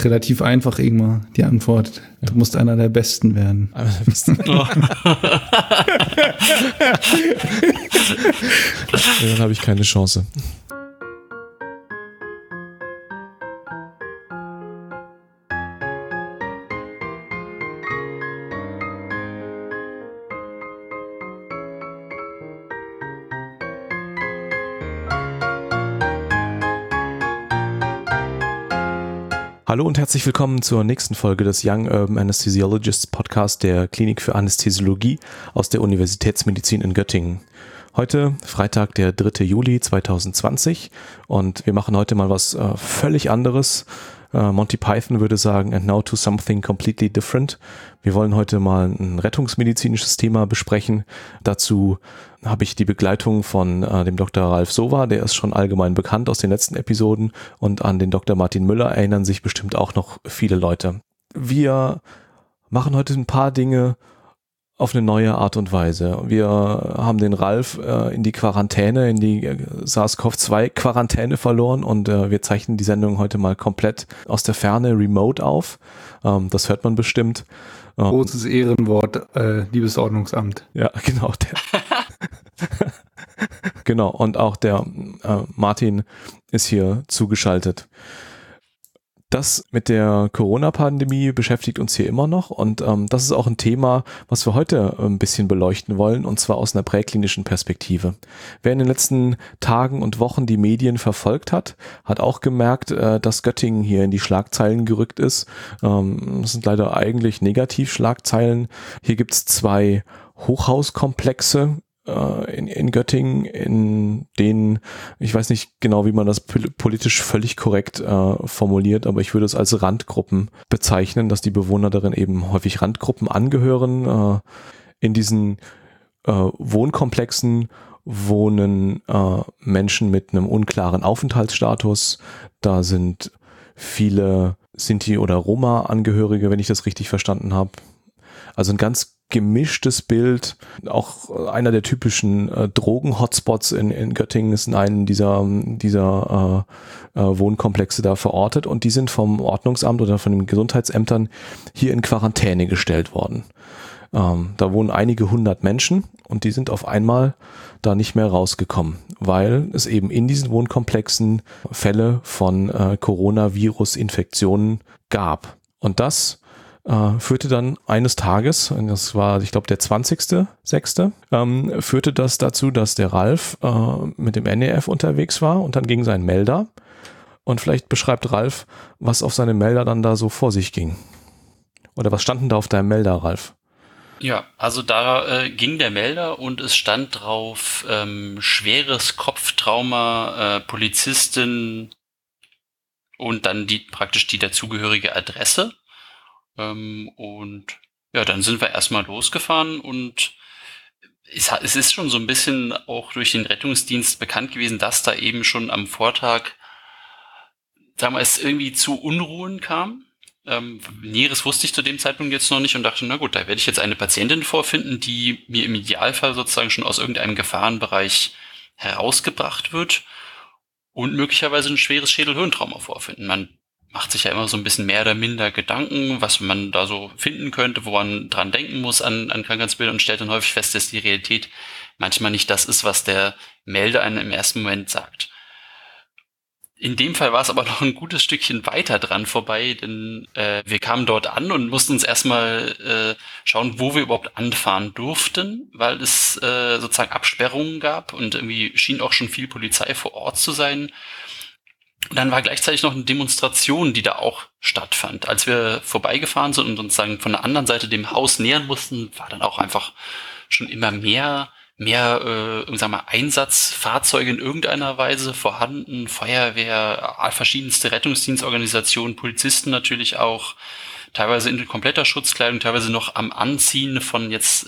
ist relativ einfach, Ingmar, die Antwort. Du musst einer der Besten werden. Einer der Besten. Dann habe ich keine Chance. Hallo und herzlich willkommen zur nächsten Folge des Young Urban Anesthesiologists Podcast der Klinik für Anästhesiologie aus der Universitätsmedizin in Göttingen. Heute Freitag, der 3. Juli 2020 und wir machen heute mal was völlig anderes. Monty Python würde sagen, and now to something completely different. Wir wollen heute mal ein rettungsmedizinisches Thema besprechen. Dazu habe ich die Begleitung von dem Dr. Ralf Sowa, der ist schon allgemein bekannt aus den letzten Episoden, und an den Dr. Martin Müller erinnern sich bestimmt auch noch viele Leute. Wir machen heute ein paar Dinge auf eine neue Art und Weise. Wir haben den Ralf in die Quarantäne, in die SARS-CoV-2-Quarantäne verloren und wir zeichnen die Sendung heute mal komplett aus der Ferne, remote auf. Das hört man bestimmt. Großes Ehrenwort, liebes Ordnungsamt. Ja, genau. Genau, und auch der Martin ist hier zugeschaltet. Das mit der Corona-Pandemie beschäftigt uns hier immer noch und das ist auch ein Thema, was wir heute ein bisschen beleuchten wollen, und zwar aus einer präklinischen Perspektive. Wer in den letzten Tagen und Wochen die Medien verfolgt hat, hat auch gemerkt, dass Göttingen hier in die Schlagzeilen gerückt ist. Das sind leider eigentlich Negativschlagzeilen. Hier gibt es 2 Hochhauskomplexe in Göttingen, in denen, ich weiß nicht genau, wie man das politisch völlig korrekt formuliert, aber ich würde es als Randgruppen bezeichnen, dass die Bewohner darin eben häufig Randgruppen angehören. In diesen Wohnkomplexen wohnen Menschen mit einem unklaren Aufenthaltsstatus. Da sind viele Sinti- oder Roma-Angehörige, wenn ich das richtig verstanden habe. Also ein ganz gemischtes Bild. Auch einer der typischen Drogen-Hotspots in Göttingen ist in einem dieser Wohnkomplexe da verortet, und die sind vom Ordnungsamt oder von den Gesundheitsämtern hier in Quarantäne gestellt worden. Da wohnen einige hundert Menschen und die sind auf einmal da nicht mehr rausgekommen, weil es eben in diesen Wohnkomplexen Fälle von Coronavirus-Infektionen gab. Und das führte dann eines Tages, und das war, ich glaube, der 20.06., führte das dazu, dass der Ralf mit dem NEF unterwegs war und dann ging sein Melder. Und vielleicht beschreibt Ralf, was auf seinem Melder dann da so vor sich ging. Oder was stand denn da auf deinem Melder, Ralf? Ja, also da ging der Melder und es stand drauf schweres Kopftrauma, Polizistin und dann praktisch die dazugehörige Adresse. Und ja, dann sind wir erstmal losgefahren und es ist schon so ein bisschen auch durch den Rettungsdienst bekannt gewesen, dass da eben schon am Vortag, sagen wir, es irgendwie zu Unruhen kam. Näheres wusste ich zu dem Zeitpunkt jetzt noch nicht und dachte, na gut, da werde ich jetzt eine Patientin vorfinden, die mir im Idealfall sozusagen schon aus irgendeinem Gefahrenbereich herausgebracht wird und möglicherweise ein schweres Schädelhirntrauma vorfinden. Man macht sich ja immer so ein bisschen mehr oder minder Gedanken, was man da so finden könnte, wo man dran denken muss an Krankheitsbilder, und stellt dann häufig fest, dass die Realität manchmal nicht das ist, was der Melder einem im ersten Moment sagt. In dem Fall war es aber noch ein gutes Stückchen weiter dran vorbei, denn wir kamen dort an und mussten uns erstmal schauen, wo wir überhaupt anfahren durften, weil es sozusagen Absperrungen gab und irgendwie schien auch schon viel Polizei vor Ort zu sein. Und dann war gleichzeitig noch eine Demonstration, die da auch stattfand. Als wir vorbeigefahren sind und uns dann von der anderen Seite dem Haus nähern mussten, war dann auch einfach schon immer mehr sagen wir, Einsatzfahrzeuge in irgendeiner Weise vorhanden. Feuerwehr, verschiedenste Rettungsdienstorganisationen, Polizisten natürlich auch, teilweise in kompletter Schutzkleidung, teilweise noch am Anziehen von jetzt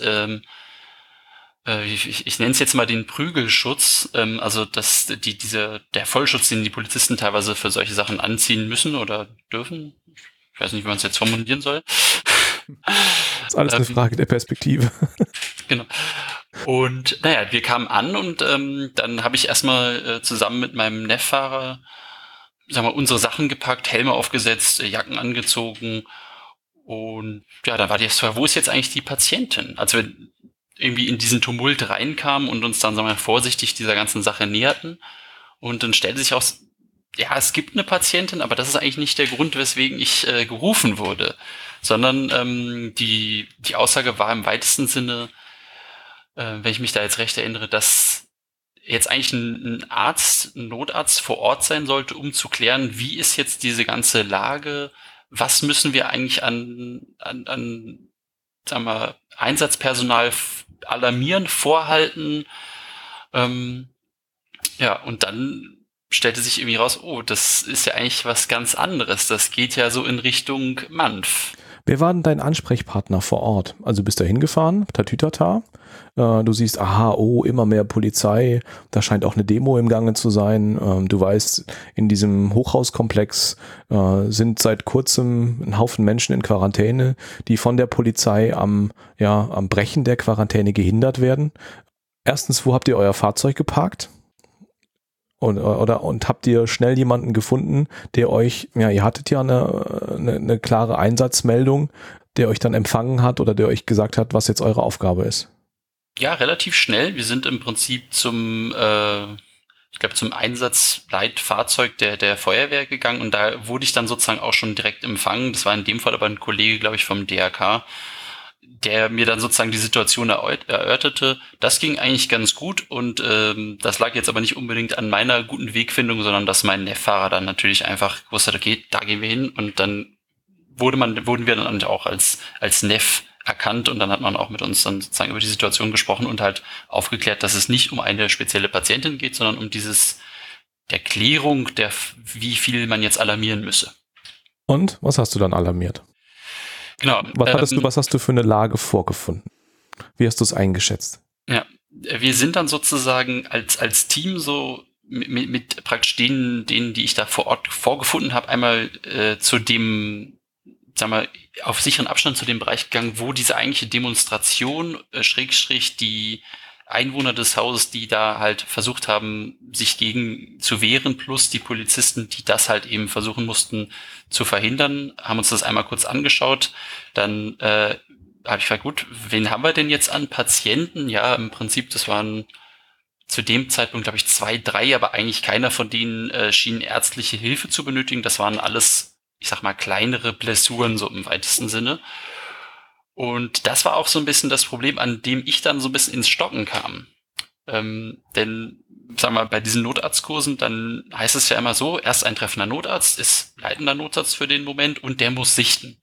ich nenne es jetzt mal den Prügelschutz, also der Vollschutz, den die Polizisten teilweise für solche Sachen anziehen müssen oder dürfen. Ich weiß nicht, wie man es jetzt formulieren soll. Das ist alles eine Frage der Perspektive. Genau. Und naja, wir kamen an und dann habe ich erstmal zusammen mit meinem Neffahrer sagen wir, unsere Sachen gepackt, Helme aufgesetzt, Jacken angezogen. Und ja, dann war die Frage, wo ist jetzt eigentlich die Patientin? Als wir irgendwie in diesen Tumult reinkamen und uns dann, sagen wir, vorsichtig dieser ganzen Sache näherten. Und dann stellte sich aus, ja, es gibt eine Patientin, aber das ist eigentlich nicht der Grund, weswegen ich gerufen wurde, sondern die Aussage war im weitesten Sinne, wenn ich mich da jetzt recht erinnere, dass jetzt eigentlich ein Notarzt vor Ort sein sollte, um zu klären, wie ist jetzt diese ganze Lage, was müssen wir eigentlich an sagen wir, Einsatzpersonal alarmieren, vorhalten. Ja, und dann stellte sich irgendwie raus, oh, das ist ja eigentlich was ganz anderes. Das geht ja so in Richtung Manf. Wer war denn dein Ansprechpartner vor Ort? Also bist du hingefahren, tatütata, du siehst, aha, oh, immer mehr Polizei, da scheint auch eine Demo im Gange zu sein. Du weißt, in diesem Hochhauskomplex sind seit kurzem ein Haufen Menschen in Quarantäne, die von der Polizei am Brechen der Quarantäne gehindert werden. Erstens, wo habt ihr euer Fahrzeug geparkt? Und habt ihr schnell jemanden gefunden, der euch, ja, ihr hattet ja eine klare Einsatzmeldung, der euch dann empfangen hat oder der euch gesagt hat, was jetzt eure Aufgabe ist? Ja, relativ schnell. Wir sind im Prinzip zum Einsatzleitfahrzeug der Feuerwehr gegangen und da wurde ich dann sozusagen auch schon direkt empfangen. Das war in dem Fall aber ein Kollege, glaube ich, vom DRK, der mir dann sozusagen die Situation erörterte. Das ging eigentlich ganz gut und das lag jetzt aber nicht unbedingt an meiner guten Wegfindung, sondern dass mein Nefffahrer dann natürlich einfach gewusst hat, okay, da gehen wir hin und dann wurden wir dann auch als Neff erkannt und dann hat man auch mit uns dann sozusagen über die Situation gesprochen und halt aufgeklärt, dass es nicht um eine spezielle Patientin geht, sondern um der Klärung wie viel man jetzt alarmieren müsse. Und was hast du dann alarmiert? Genau. Was hast du für eine Lage vorgefunden? Wie hast du es eingeschätzt? Ja, wir sind dann sozusagen als Team so mit praktisch denen, die ich da vor Ort vorgefunden habe, einmal zu dem, sagen wir, auf sicheren Abstand zu dem Bereich gegangen, wo diese eigentliche Demonstration, Schrägstrich, die Einwohner des Hauses, die da halt versucht haben, sich gegen zu wehren, plus die Polizisten, die das halt eben versuchen mussten zu verhindern, haben uns das einmal kurz angeschaut. Dann habe ich gefragt, gut, wen haben wir denn jetzt an Patienten? Ja, im Prinzip, das waren zu dem Zeitpunkt, glaube ich, 2, 3, aber eigentlich keiner von denen schien ärztliche Hilfe zu benötigen. Das waren alles, ich sag mal, kleinere Blessuren, so im weitesten Sinne. Und das war auch so ein bisschen das Problem, an dem ich dann so ein bisschen ins Stocken kam. Denn, sagen wir mal, bei diesen Notarztkursen, dann heißt es ja immer so, erst eintreffender Notarzt ist leitender Notarzt für den Moment und der muss sichten.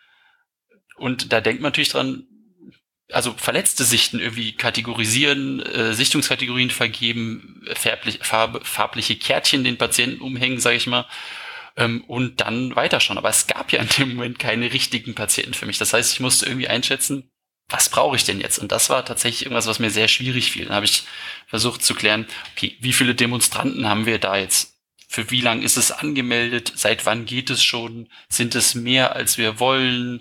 Und da denkt man natürlich dran, also Verletzte sichten, irgendwie kategorisieren, Sichtungskategorien vergeben, farbliche Kärtchen den Patienten umhängen, sage ich mal, und dann weiterschauen. Aber es gab ja in dem Moment keine richtigen Patienten für mich. Das heißt, ich musste irgendwie einschätzen, was brauche ich denn jetzt? Und das war tatsächlich irgendwas, was mir sehr schwierig fiel. Dann habe ich versucht zu klären, okay, wie viele Demonstranten haben wir da jetzt? Für wie lang ist es angemeldet? Seit wann geht es schon? Sind es mehr, als wir wollen?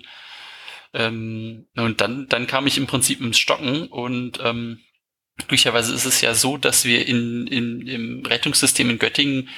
Und dann kam ich im Prinzip ins Stocken und glücklicherweise ist es ja so, dass wir im Rettungssystem in Göttingen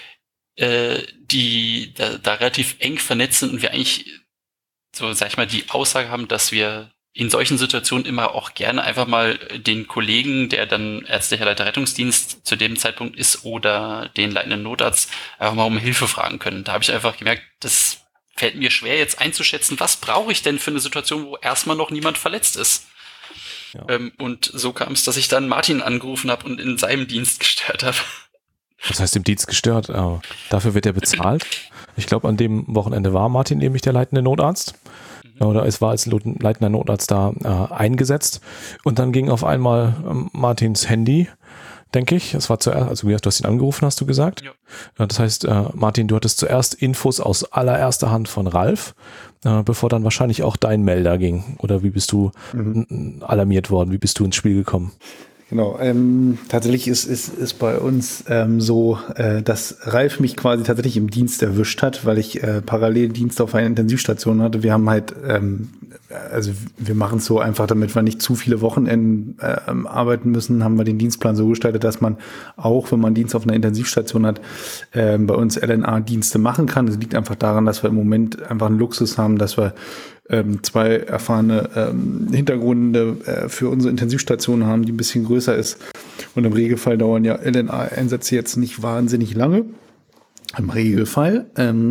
die da relativ eng vernetzt sind und wir eigentlich so, sag ich mal, die Aussage haben, dass wir in solchen Situationen immer auch gerne einfach mal den Kollegen, der dann ärztlicher Leiter Rettungsdienst zu dem Zeitpunkt ist oder den leitenden Notarzt einfach mal um Hilfe fragen können. Da habe ich einfach gemerkt, das fällt mir schwer jetzt einzuschätzen, was brauche ich denn für eine Situation, wo erstmal noch niemand verletzt ist. Ja. Und so kam es, dass ich dann Martin angerufen habe und in seinem Dienst gestört habe. Das heißt, im Dienst gestört. Dafür wird er bezahlt. Ich glaube, an dem Wochenende war Martin nämlich der leitende Notarzt. Oder es war als leitender Notarzt da eingesetzt. Und dann ging auf einmal Martins Handy, denke ich. Es war zuerst, also du hast ihn angerufen, hast du gesagt. Ja. Das heißt, Martin, du hattest zuerst Infos aus allererster Hand von Ralf, bevor dann wahrscheinlich auch dein Melder ging. Oder wie bist du alarmiert worden? Wie bist du ins Spiel gekommen? Genau, tatsächlich ist bei uns so, dass Ralf mich quasi tatsächlich im Dienst erwischt hat, weil ich parallel Dienst auf einer Intensivstation hatte. Wir haben halt also wir machen es so einfach, damit wir nicht zu viele Wochenenden arbeiten müssen, haben wir den Dienstplan so gestaltet, dass man auch, wenn man Dienst auf einer Intensivstation hat, bei uns LNA-Dienste machen kann. Das liegt einfach daran, dass wir im Moment einfach einen Luxus haben, dass wir 2 erfahrene Hintergründe für unsere Intensivstation haben, die ein bisschen größer ist. Und im Regelfall dauern ja LNA-Einsätze jetzt nicht wahnsinnig lange. Im Regelfall.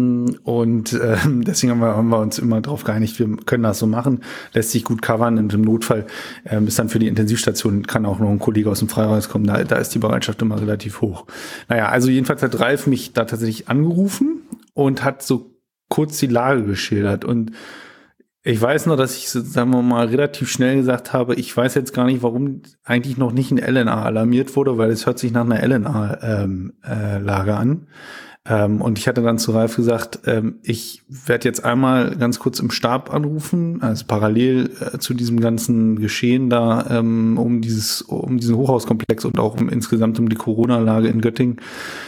Deswegen haben wir uns immer darauf geeinigt, wir können das so machen, lässt sich gut covern und im Notfall ist dann für die Intensivstation, kann auch noch ein Kollege aus dem Freiraum kommen, da ist die Bereitschaft immer relativ hoch. Naja, also jedenfalls hat Ralf mich da tatsächlich angerufen und hat so kurz die Lage geschildert und ich weiß noch, dass ich, sagen wir mal, relativ schnell gesagt habe, ich weiß jetzt gar nicht, warum eigentlich noch nicht ein LNA alarmiert wurde, weil es hört sich nach einer LNA-Lage an. Und ich hatte dann zu Ralf gesagt, ich werde jetzt einmal ganz kurz im Stab anrufen, also parallel zu diesem ganzen Geschehen da um diesen Hochhauskomplex und auch insgesamt um die Corona-Lage in Göttingen.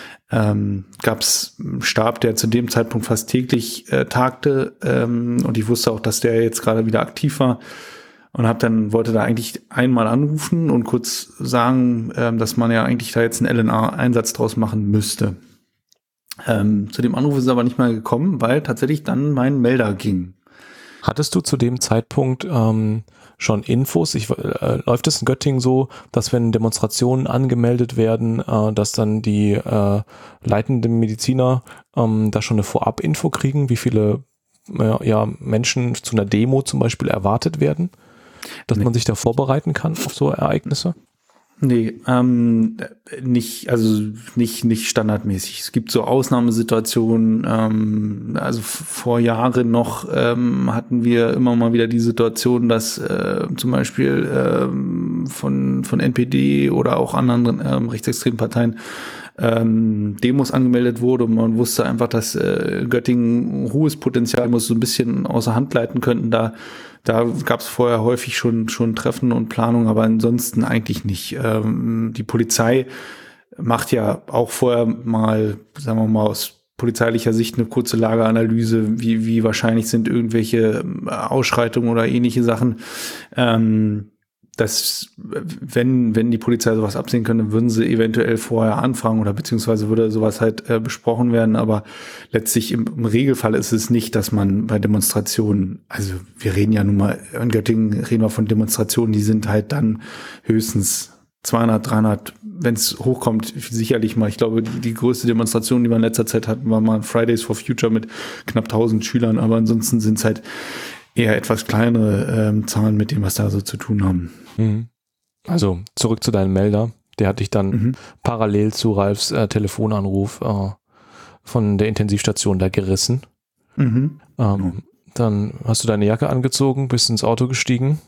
Gab es einen Stab, der zu dem Zeitpunkt fast täglich tagte und ich wusste auch, dass der jetzt gerade wieder aktiv war und wollte da eigentlich einmal anrufen und kurz sagen, dass man ja eigentlich da jetzt einen LNA-Einsatz draus machen müsste. Zu dem Anruf ist es aber nicht mehr gekommen, weil tatsächlich dann mein Melder ging. Hattest du zu dem Zeitpunkt schon Infos? Läuft es in Göttingen so, dass wenn Demonstrationen angemeldet werden, dass dann die leitenden Mediziner da schon eine Vorab-Info kriegen, wie viele Menschen zu einer Demo zum Beispiel erwartet werden? Dass man sich da vorbereiten kann auf so Ereignisse? Nee, nicht standardmäßig. Es gibt so Ausnahmesituationen, also vor Jahren noch hatten wir immer mal wieder die Situation, dass zum Beispiel von NPD oder auch anderen rechtsextremen Parteien Demos angemeldet wurde und man wusste einfach, dass Göttingen hohes Potenzial muss, so ein bisschen außer Hand leiten könnten. Da gab es vorher häufig schon Treffen und Planung, aber ansonsten eigentlich nicht. Die Polizei macht ja auch vorher mal, sagen wir mal, aus polizeilicher Sicht eine kurze Lageanalyse, wie wahrscheinlich sind irgendwelche Ausschreitungen oder ähnliche Sachen. Dass, wenn die Polizei sowas absehen könnte, würden sie eventuell vorher anfragen oder beziehungsweise würde sowas halt besprochen werden, aber letztlich im Regelfall ist es nicht, dass man bei Demonstrationen, also wir reden ja nun mal, in Göttingen reden wir von Demonstrationen, die sind halt dann höchstens 200, 300, wenn es hochkommt, sicherlich mal. Ich glaube, die größte Demonstration, die wir in letzter Zeit hatten, war mal Fridays for Future mit knapp 1000 Schülern, aber ansonsten sind es halt eher etwas kleinere Zahlen mit dem, was da so zu tun haben. Also zurück zu deinem Melder. Der hat dich dann parallel zu Ralfs Telefonanruf von der Intensivstation da gerissen. Dann hast du deine Jacke angezogen, bist ins Auto gestiegen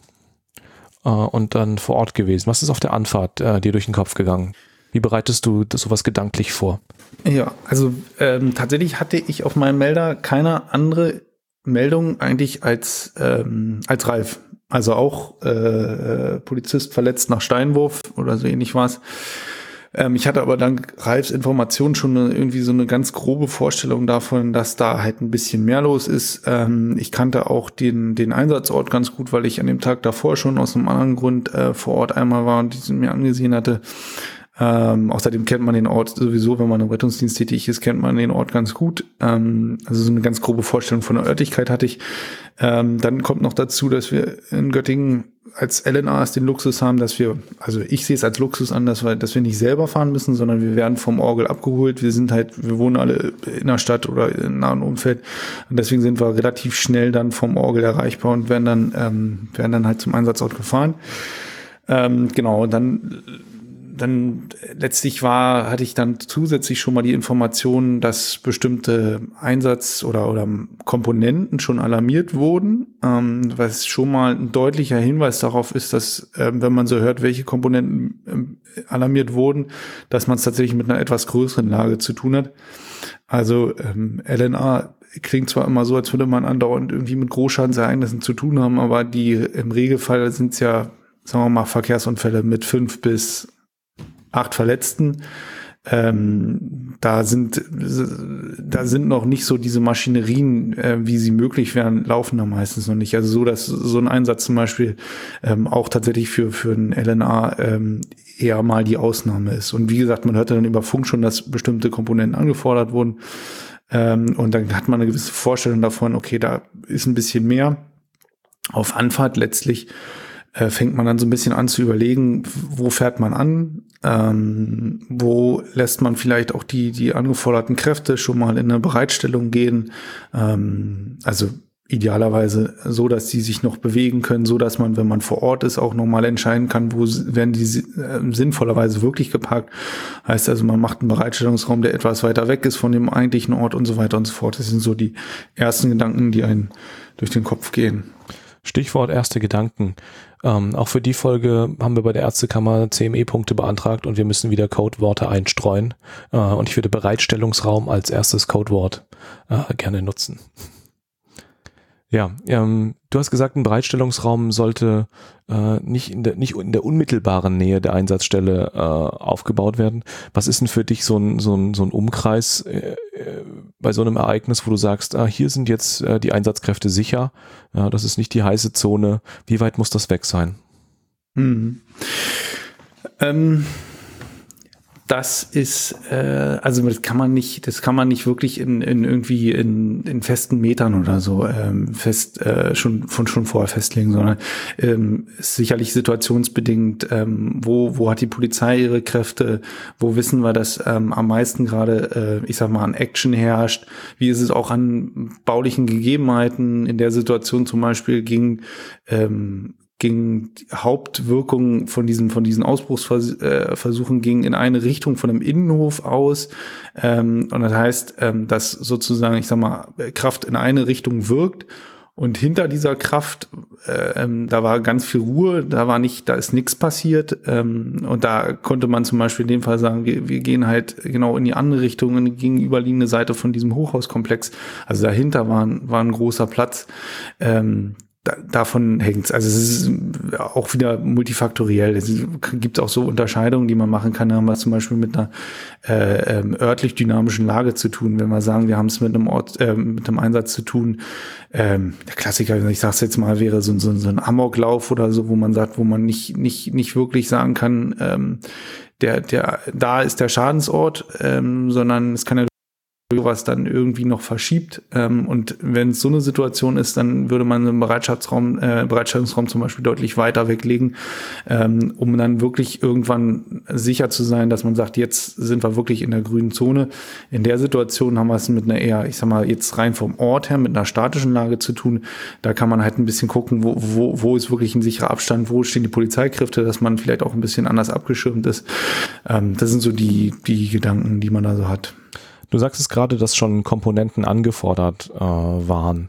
und dann vor Ort gewesen. Was ist auf der Anfahrt dir durch den Kopf gegangen? Wie bereitest du sowas gedanklich vor? Ja, also tatsächlich hatte ich auf meinem Melder keine andere Meldung eigentlich als Ralf. Also auch Polizist verletzt nach Steinwurf oder so ähnlich war es. Ich hatte aber dank Ralfs Informationen schon irgendwie so eine ganz grobe Vorstellung davon, dass da halt ein bisschen mehr los ist. Ich kannte auch den Einsatzort ganz gut, weil ich an dem Tag davor schon aus einem anderen Grund vor Ort einmal war und diesen mir angesehen hatte. Außerdem kennt man den Ort sowieso, wenn man im Rettungsdienst tätig ist, kennt man den Ort ganz gut. Also so eine ganz grobe Vorstellung von der Örtlichkeit hatte ich. Dann kommt noch dazu, dass wir in Göttingen als LNAs den Luxus haben, dass wir, also ich sehe es als Luxus an, dass wir nicht selber fahren müssen, sondern wir werden vom Orgel abgeholt. Wir wohnen alle in der Stadt oder im nahen Umfeld. Und deswegen sind wir relativ schnell dann vom Orgel erreichbar und werden dann halt zum Einsatzort gefahren. Genau, und dann letztlich hatte ich dann zusätzlich schon mal die Information, dass bestimmte Einsatz- oder Komponenten schon alarmiert wurden, was schon mal ein deutlicher Hinweis darauf ist, dass, wenn man so hört, welche Komponenten alarmiert wurden, dass man es tatsächlich mit einer etwas größeren Lage zu tun hat. Also LNA klingt zwar immer so, als würde man andauernd irgendwie mit Großschadensereignissen zu tun haben, aber im Regelfall sind es ja, sagen wir mal, Verkehrsunfälle mit 5 bis 8 Verletzten. Da sind noch nicht so diese Maschinerien, wie sie möglich wären, laufen da meistens noch nicht. Also so, dass so ein Einsatz zum Beispiel auch tatsächlich für ein LNA eher mal die Ausnahme ist. Und wie gesagt, man hörte dann über Funk schon, dass bestimmte Komponenten angefordert wurden. Und dann hat man eine gewisse Vorstellung davon, okay, da ist ein bisschen mehr. Auf Anfahrt letztlich fängt man dann so ein bisschen an zu überlegen, wo fährt man an, wo lässt man vielleicht auch die angeforderten Kräfte schon mal in eine Bereitstellung gehen, also idealerweise so, dass die sich noch bewegen können, so dass man, wenn man vor Ort ist, auch nochmal entscheiden kann, wo werden die sinnvollerweise wirklich geparkt. Heißt also, man macht einen Bereitstellungsraum, der etwas weiter weg ist von dem eigentlichen Ort und so weiter und so fort. Das sind so die ersten Gedanken, die einen durch den Kopf gehen. Stichwort erste Gedanken. Auch für die Folge haben wir bei der Ärztekammer CME-Punkte beantragt und wir müssen wieder Codeworte einstreuen. Und ich würde Bereitstellungsraum als erstes Codewort gerne nutzen. Ja, du hast gesagt, ein Bereitstellungsraum sollte nicht in der unmittelbaren Nähe der Einsatzstelle aufgebaut werden. Was ist denn für dich so ein Umkreis bei so einem Ereignis, wo du sagst, hier sind jetzt die Einsatzkräfte sicher, das ist nicht die heiße Zone. Wie weit muss das weg sein? Das ist, also das kann man nicht wirklich in festen Metern oder so schon vorher festlegen, sondern ist sicherlich situationsbedingt, wo hat die Polizei ihre Kräfte, wo wissen wir, dass am meisten gerade, ich sag mal, an Action herrscht, wie ist es auch an baulichen Gegebenheiten. In der Situation zum Beispiel ging die Hauptwirkung von diesen Ausbruchsversuchen ging in eine Richtung von einem Innenhof aus. Und das heißt, dass sozusagen, ich sag mal, Kraft in eine Richtung wirkt. Und hinter dieser Kraft, da war ganz viel Ruhe, da ist nichts passiert. Und da konnte man zum Beispiel in dem Fall sagen, wir gehen halt genau in die andere Richtung, in die gegenüberliegende Seite von diesem Hochhauskomplex. Also dahinter war ein großer Platz. Davon hängt's. Also es ist auch wieder multifaktoriell. Es gibt auch so Unterscheidungen, die man machen kann. Da haben wir zum Beispiel mit einer örtlich dynamischen Lage zu tun. Wenn wir sagen, wir haben es mit einem Einsatz zu tun. Der Klassiker, ich sag's jetzt mal, wäre so ein Amoklauf oder so, wo man sagt, wo man nicht wirklich sagen kann, da ist der Schadensort, sondern es kann ja was dann irgendwie noch verschiebt. Und wenn es so eine Situation ist, dann würde man einen Bereitstellungsraum zum Beispiel deutlich weiter weglegen, um dann wirklich irgendwann sicher zu sein, dass man sagt, jetzt sind wir wirklich in der grünen Zone. In der Situation haben wir es mit einer eher, ich sag mal, jetzt rein vom Ort her, mit einer statischen Lage zu tun. Da kann man halt ein bisschen gucken, wo ist wirklich ein sicherer Abstand, wo stehen die Polizeikräfte, dass man vielleicht auch ein bisschen anders abgeschirmt ist. Das sind so die Gedanken, die man da so hat. Du sagst es gerade, dass schon Komponenten angefordert waren.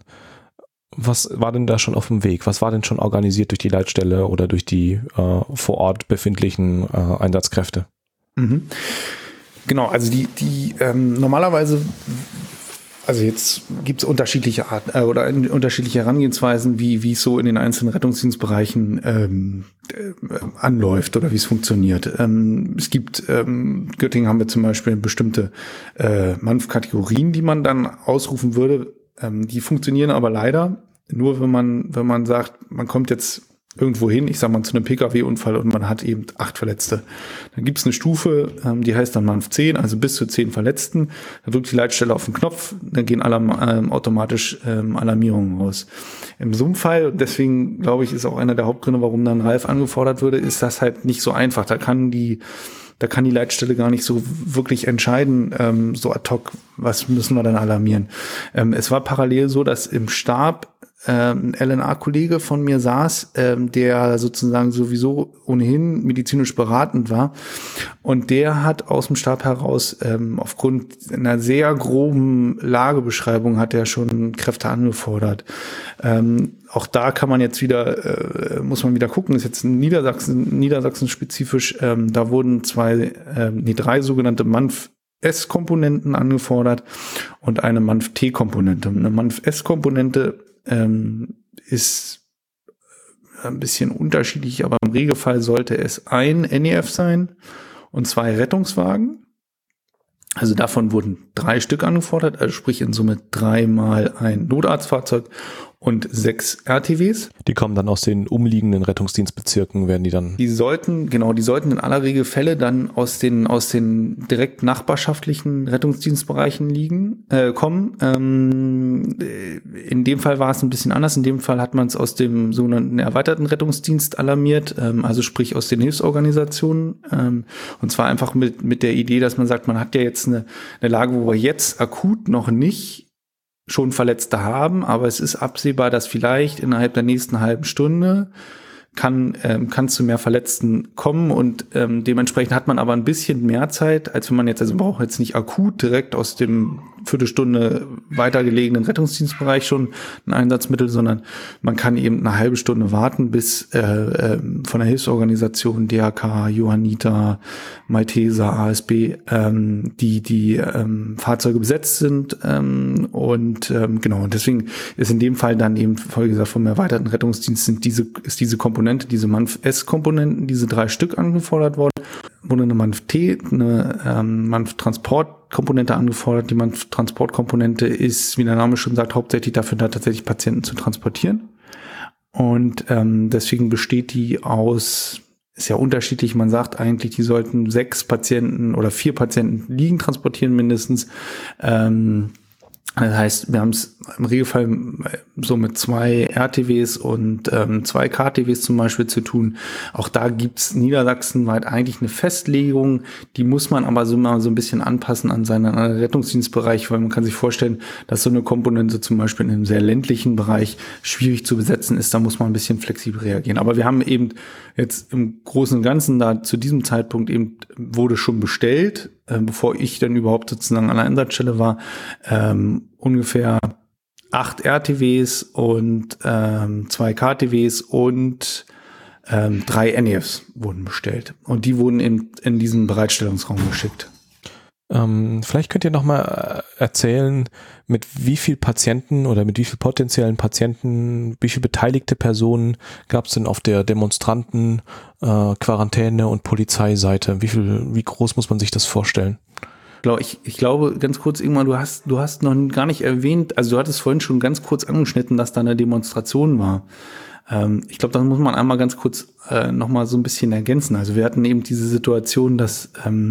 Was war denn da schon auf dem Weg? Was war denn schon organisiert durch die Leitstelle oder durch die vor Ort befindlichen Einsatzkräfte? Mhm. Genau, also die normalerweise, also jetzt gibt es unterschiedliche Arten oder unterschiedliche Herangehensweisen, wie es so in den einzelnen Rettungsdienstbereichen anläuft oder wie es funktioniert. Es gibt, Göttingen haben wir zum Beispiel bestimmte MANF-Kategorien, die man dann ausrufen würde. Die funktionieren aber leider nur, wenn man sagt, man kommt jetzt irgendwo hin, ich sag mal zu einem Pkw-Unfall und man hat eben 8 Verletzte. Dann gibt's eine Stufe, die heißt dann MANF 10, also bis zu 10 Verletzten. Da drückt die Leitstelle auf den Knopf, dann gehen automatisch Alarmierungen raus. In so einem Fall, deswegen glaube ich, ist auch einer der Hauptgründe, warum dann Ralf angefordert würde, ist das halt nicht so einfach. Da kann die Leitstelle gar nicht so wirklich entscheiden, so ad hoc, was müssen wir dann alarmieren. Es war parallel so, dass im Stab ein LNA-Kollege von mir saß, der sozusagen sowieso ohnehin medizinisch beratend war. Und der hat aus dem Stab heraus, aufgrund einer sehr groben Lagebeschreibung, hat er schon Kräfte angefordert. Auch da kann man jetzt muss man wieder gucken, ist jetzt Niedersachsen spezifisch, da wurden 3 sogenannte MANF-S-Komponenten angefordert und eine MANF-T-Komponente. Eine MANF-S-Komponente ist ein bisschen unterschiedlich, aber im Regelfall sollte es ein NEF sein und 2 Rettungswagen. Also davon wurden 3 Stück angefordert, also sprich in Summe 3 mal ein Notarztfahrzeug und 6 RTWs. Die kommen dann aus den umliegenden Rettungsdienstbezirken, werden die dann... Die sollten in aller Regel Fälle dann aus den direkt nachbarschaftlichen Rettungsdienstbereichen kommen. In dem Fall war es ein bisschen anders. In dem Fall hat man es aus dem sogenannten erweiterten Rettungsdienst alarmiert, also sprich aus den Hilfsorganisationen. Und zwar einfach mit der Idee, dass man sagt, man hat ja jetzt eine Lage, wo wir jetzt akut noch nicht schon Verletzte haben, aber es ist absehbar, dass vielleicht innerhalb der nächsten halben Stunde kann zu mehr Verletzten kommen und dementsprechend hat man aber ein bisschen mehr Zeit, als wenn man jetzt, also man braucht jetzt nicht akut direkt aus dem Viertelstunde weitergelegenen Rettungsdienstbereich schon ein Einsatzmittel, sondern man kann eben eine halbe Stunde warten, bis von der Hilfsorganisation DRK, Johanniter, Malteser, ASB die Fahrzeuge besetzt sind und deswegen ist in dem Fall dann eben, wie gesagt, vom erweiterten Rettungsdienst ist diese Komponente, diese MANF-S-Komponenten, diese 3 Stück angefordert worden, wurde eine MANF-T, eine MANF-Transportkomponente angefordert. Die MANF-Transportkomponente ist, wie der Name schon sagt, hauptsächlich dafür da, tatsächlich Patienten zu transportieren. Und deswegen besteht die aus, ist ja unterschiedlich, man sagt eigentlich, die sollten 6 Patienten oder 4 Patienten liegend transportieren mindestens. Das heißt, wir haben es im Regelfall so mit 2 RTWs und 2 KTWs zum Beispiel zu tun. Auch da gibt's niedersachsenweit eigentlich eine Festlegung, die muss man aber so mal so ein bisschen anpassen an seinen Rettungsdienstbereich, weil man kann sich vorstellen, dass so eine Komponente zum Beispiel in einem sehr ländlichen Bereich schwierig zu besetzen ist. Da muss man ein bisschen flexibel reagieren. Aber wir haben eben jetzt im Großen und Ganzen da zu diesem Zeitpunkt eben wurde schon bestellt, bevor ich dann überhaupt sozusagen an der Einsatzstelle war, ungefähr 8 RTWs und 2 KTWs und 3 NEFs wurden bestellt. Und die wurden in diesen Bereitstellungsraum geschickt. Vielleicht könnt ihr noch mal erzählen, mit wie viel Patienten oder mit wie viel potenziellen Patienten, wie viele beteiligte Personen gab es denn auf der Demonstranten, Quarantäne und Polizeiseite? Wie groß muss man sich das vorstellen? Ich glaube, ganz kurz, Ingmar, du hast noch gar nicht erwähnt, also du hattest vorhin schon ganz kurz angeschnitten, dass da eine Demonstration war. Ich glaube, das muss man einmal ganz kurz noch mal so ein bisschen ergänzen. Also wir hatten eben diese Situation, dass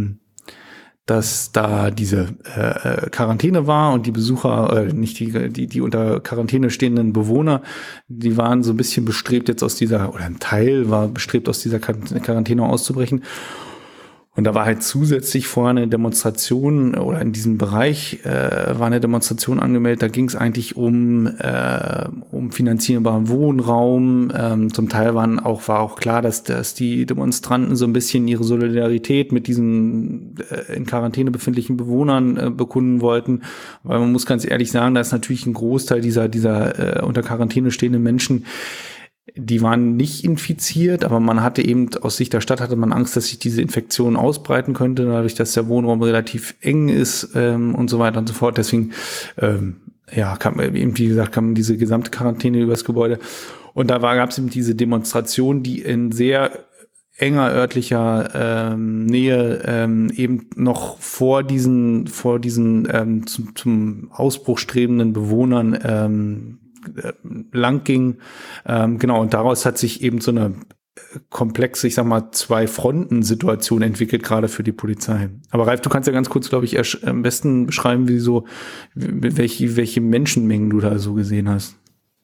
da diese Quarantäne war und die Besucher, nicht die unter Quarantäne stehenden Bewohner, die waren so ein bisschen bestrebt jetzt oder ein Teil war bestrebt aus dieser Quarantäne auszubrechen. Und da war halt zusätzlich vorher eine Demonstration oder in diesem Bereich war eine Demonstration angemeldet. Da ging es eigentlich um finanzierbaren Wohnraum. Zum Teil war auch klar, dass die Demonstranten so ein bisschen ihre Solidarität mit diesen in Quarantäne befindlichen Bewohnern bekunden wollten. Weil man muss ganz ehrlich sagen, da ist natürlich ein Großteil dieser unter Quarantäne stehenden Menschen, die waren nicht infiziert, aber man hatte eben aus Sicht der Stadt hatte man Angst, dass sich diese Infektion ausbreiten könnte, dadurch, dass der Wohnraum relativ eng ist und so weiter und so fort. Deswegen kam diese gesamte Quarantäne übers Gebäude. Und da gab es eben diese Demonstration, die in sehr enger örtlicher Nähe eben noch vor diesen zum Ausbruch strebenden Bewohnern lang ging. Und daraus hat sich eben so eine komplexe, ich sag mal, 2-Fronten-Situation entwickelt, gerade für die Polizei. Aber Ralf, du kannst ja ganz kurz, glaube ich, am besten beschreiben, welche Menschenmengen du da so gesehen hast.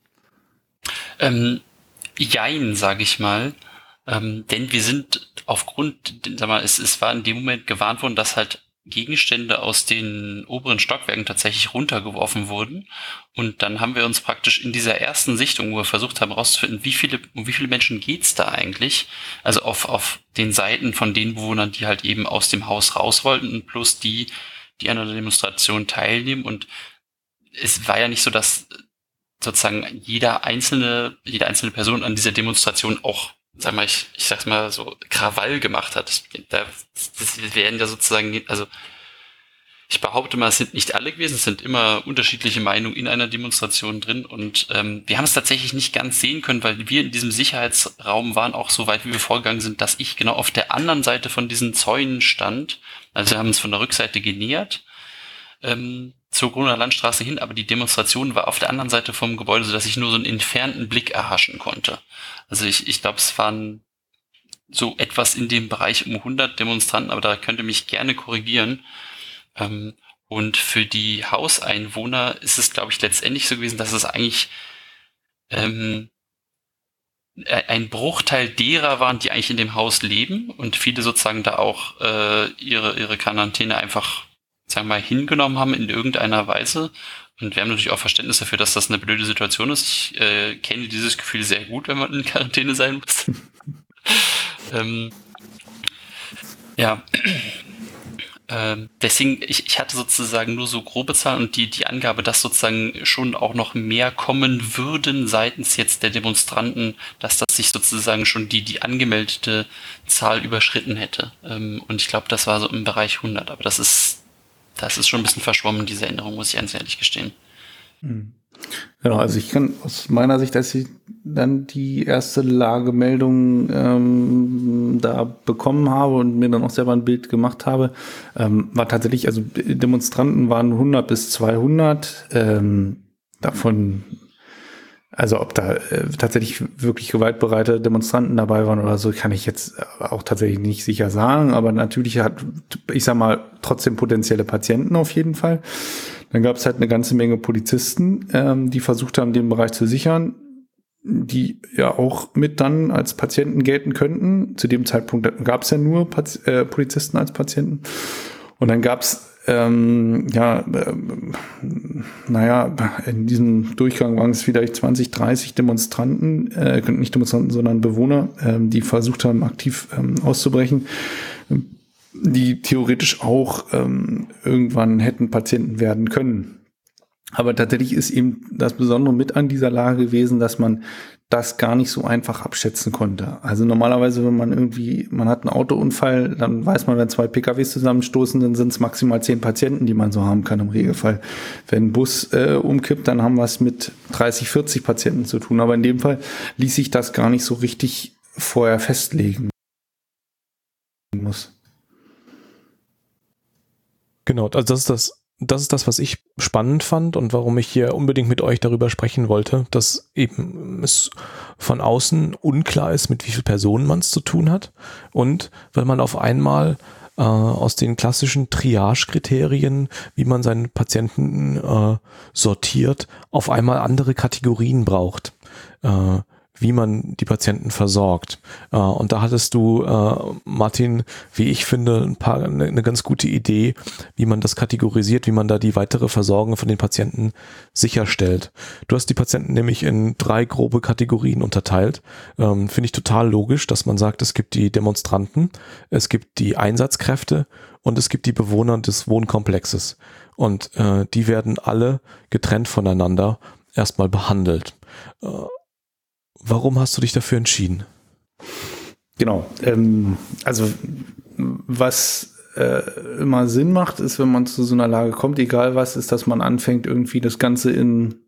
Jein, sage ich mal. Denn wir sind es war in dem Moment gewarnt worden, dass halt Gegenstände aus den oberen Stockwerken tatsächlich runtergeworfen wurden. Und dann haben wir uns praktisch in dieser ersten Sichtung, wo wir versucht haben herauszufinden, um wie viele Menschen geht's da eigentlich? Also auf den Seiten von den Bewohnern, die halt eben aus dem Haus raus wollten und plus die an der Demonstration teilnehmen. Und es war ja nicht so, dass sozusagen jede einzelne Person an dieser Demonstration auch, sag mal, ich sag's mal so, Krawall gemacht hat. Das werden ja sozusagen, also Ich behaupte mal, es sind nicht alle gewesen, es sind immer unterschiedliche Meinungen in einer Demonstration drin und wir haben es tatsächlich nicht ganz sehen können, weil wir in diesem Sicherheitsraum waren, auch so weit wie wir vorgegangen sind, dass ich genau auf der anderen Seite von diesen Zäunen stand. Also wir haben uns von der Rückseite genähert zur Gruner Landstraße hin, aber die Demonstration war auf der anderen Seite vom Gebäude, sodass ich nur so einen entfernten Blick erhaschen konnte. Also ich glaube, es waren so etwas in dem Bereich um 100 Demonstranten, aber da könnt ihr mich gerne korrigieren. Und für die Hauseinwohner ist es, glaube ich, letztendlich so gewesen, dass es eigentlich ein Bruchteil derer waren, die eigentlich in dem Haus leben und viele sozusagen da auch ihre Quarantäne einfach, sagen wir mal, hingenommen haben in irgendeiner Weise. Und wir haben natürlich auch Verständnis dafür, dass das eine blöde Situation ist. Ich kenne dieses Gefühl sehr gut, wenn man in Quarantäne sein muss. Ja. Deswegen, ich hatte sozusagen nur so grobe Zahlen und die Angabe, dass sozusagen schon auch noch mehr kommen würden seitens jetzt der Demonstranten, dass das sich sozusagen schon die angemeldete Zahl überschritten hätte. Und ich glaube, das war so im Bereich 100, aber das ist schon ein bisschen verschwommen, diese Änderung, muss ich ganz ehrlich gestehen. Genau, also ich kann aus meiner Sicht, als ich dann die erste Lagemeldung da bekommen habe und mir dann auch selber ein Bild gemacht habe, war tatsächlich, also Demonstranten waren 100 bis 200, davon, also ob da tatsächlich wirklich gewaltbereite Demonstranten dabei waren oder so, kann ich jetzt auch tatsächlich nicht sicher sagen, aber natürlich hat, ich sag mal, trotzdem potenzielle Patienten auf jeden Fall. Dann gab es halt eine ganze Menge Polizisten, die versucht haben, den Bereich zu sichern, die ja auch mit dann als Patienten gelten könnten. Zu dem Zeitpunkt gab es ja nur Polizisten als Patienten. Und dann gab es, in diesem Durchgang waren es vielleicht 20, 30 Demonstranten, nicht Demonstranten, sondern Bewohner, die versucht haben, aktiv auszubrechen, die theoretisch auch irgendwann hätten Patienten werden können. Aber tatsächlich ist eben das Besondere mit an dieser Lage gewesen, dass man das gar nicht so einfach abschätzen konnte. Also normalerweise, wenn man hat einen Autounfall, dann weiß man, wenn 2 PKWs zusammenstoßen, dann sind es maximal 10 Patienten, die man so haben kann im Regelfall. Wenn ein Bus umkippt, dann haben wir es mit 30, 40 Patienten zu tun. Aber in dem Fall ließ sich das gar nicht so richtig vorher festlegen muss. Genau, also das ist das, was ich spannend fand und warum ich hier unbedingt mit euch darüber sprechen wollte, dass eben es von außen unklar ist, mit wie vielen Personen man es zu tun hat und weil man auf einmal aus den klassischen Triage-Kriterien, wie man seine Patienten sortiert, auf einmal andere Kategorien braucht, wie man die Patienten versorgt. Und da hattest du, Martin, wie ich finde, eine ganz gute Idee, wie man das kategorisiert, wie man da die weitere Versorgung von den Patienten sicherstellt. Du hast die Patienten nämlich in 3 grobe Kategorien unterteilt. Finde ich total logisch, dass man sagt, es gibt die Demonstranten, es gibt die Einsatzkräfte und es gibt die Bewohner des Wohnkomplexes. Und die werden alle getrennt voneinander erstmal behandelt. Warum hast du dich dafür entschieden? Genau. Also was immer Sinn macht, ist, wenn man zu so einer Lage kommt, egal was, ist, dass man anfängt, irgendwie das Ganze in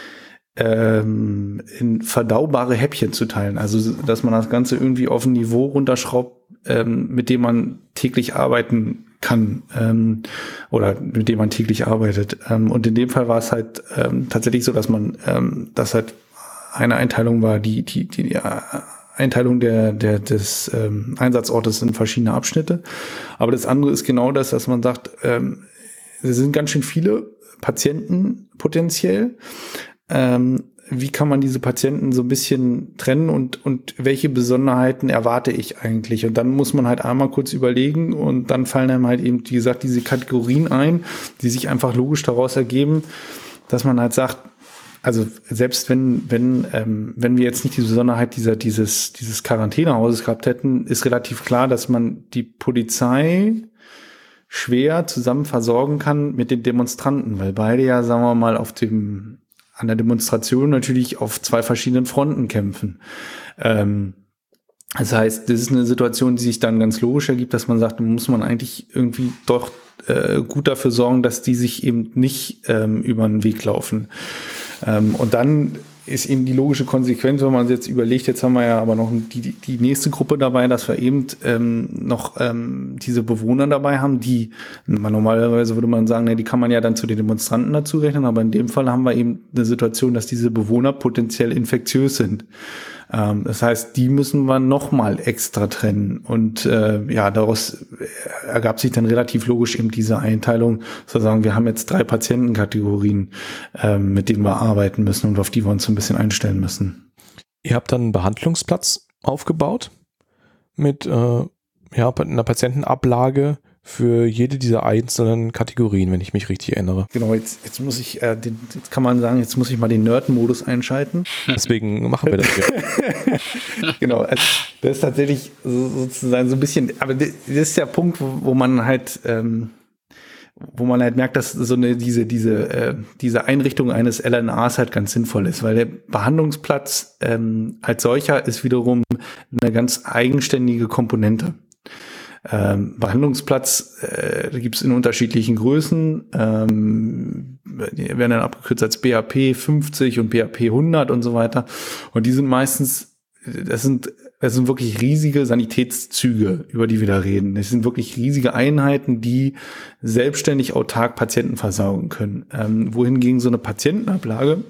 verdaubare Häppchen zu teilen. Also dass man das Ganze irgendwie auf ein Niveau runterschraubt, mit dem man täglich arbeiten kann oder mit dem man täglich arbeitet. Und in dem Fall war es halt tatsächlich so, dass man das halt eine Einteilung war, die Einteilung des Einsatzortes in verschiedene Abschnitte. Aber das andere ist genau das, dass man sagt, es sind ganz schön viele Patienten potenziell. Wie kann man diese Patienten so ein bisschen trennen und welche Besonderheiten erwarte ich eigentlich? Und dann muss man halt einmal kurz überlegen und dann fallen einem halt eben, wie gesagt, diese Kategorien ein, die sich einfach logisch daraus ergeben, dass man halt sagt, also selbst wenn wir jetzt nicht die Besonderheit dieses Quarantänehauses gehabt hätten, ist relativ klar, dass man die Polizei schwer zusammen versorgen kann mit den Demonstranten, weil beide ja, sagen wir mal, an der Demonstration natürlich auf 2 verschiedenen Fronten kämpfen. Das heißt, das ist eine Situation, die sich dann ganz logisch ergibt, dass man sagt, da muss man eigentlich irgendwie doch gut dafür sorgen, dass die sich eben nicht über den Weg laufen. Und dann ist eben die logische Konsequenz, wenn man jetzt überlegt, jetzt haben wir ja aber noch die nächste Gruppe dabei, dass wir eben noch diese Bewohner dabei haben, die normalerweise würde man sagen, die kann man ja dann zu den Demonstranten dazu rechnen, aber in dem Fall haben wir eben eine Situation, dass diese Bewohner potenziell infektiös sind. Das heißt, die müssen wir nochmal extra trennen. Und daraus ergab sich dann relativ logisch eben diese Einteilung, zu sagen, wir haben jetzt 3 Patientenkategorien, mit denen wir arbeiten müssen und auf die wir uns so ein bisschen einstellen müssen. Ihr habt dann einen Behandlungsplatz aufgebaut mit einer Patientenablage für jede dieser einzelnen Kategorien, wenn ich mich richtig erinnere. Genau, jetzt muss ich, jetzt kann man sagen, jetzt muss ich mal den Nerd-Modus einschalten. Deswegen machen wir das hier. Genau, also das ist tatsächlich sozusagen so ein bisschen, aber das ist der Punkt, wo man halt merkt, dass diese Einrichtung eines LNAs halt ganz sinnvoll ist, weil der Behandlungsplatz als solcher ist wiederum eine ganz eigenständige Komponente. Behandlungsplatz gibt es in unterschiedlichen Größen, die werden dann abgekürzt als BAP 50 und BAP 100 und so weiter, und die sind meistens, das sind wirklich riesige Sanitätszüge, über die wir da reden. Das sind wirklich riesige Einheiten, die selbstständig autark Patienten versorgen können. Wohingegen so eine Patientenablage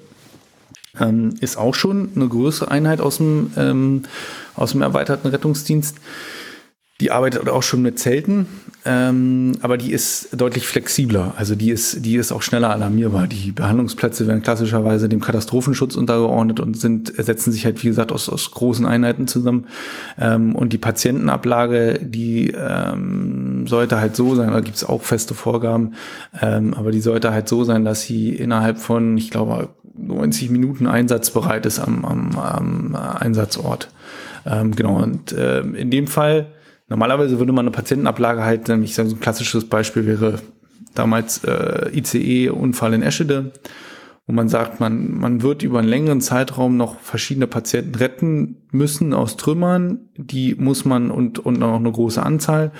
ist auch schon eine größere Einheit aus dem erweiterten Rettungsdienst. Die arbeitet auch schon mit Zelten, aber die ist deutlich flexibler. Also die ist auch schneller alarmierbar. Die Behandlungsplätze werden klassischerweise dem Katastrophenschutz untergeordnet und setzen sich halt, wie gesagt, aus großen Einheiten zusammen. Und die Patientenablage, die sollte halt so sein, da gibt es auch feste Vorgaben, aber die sollte halt so sein, dass sie innerhalb von, ich glaube, 90 Minuten einsatzbereit ist am Einsatzort. Genau, und in dem Fall, normalerweise würde man eine Patientenablage halt, ich sage, so ein klassisches Beispiel wäre damals ICE-Unfall in Eschede, wo man sagt, man wird über einen längeren Zeitraum noch verschiedene Patienten retten müssen aus Trümmern, die muss man und noch eine große Anzahl,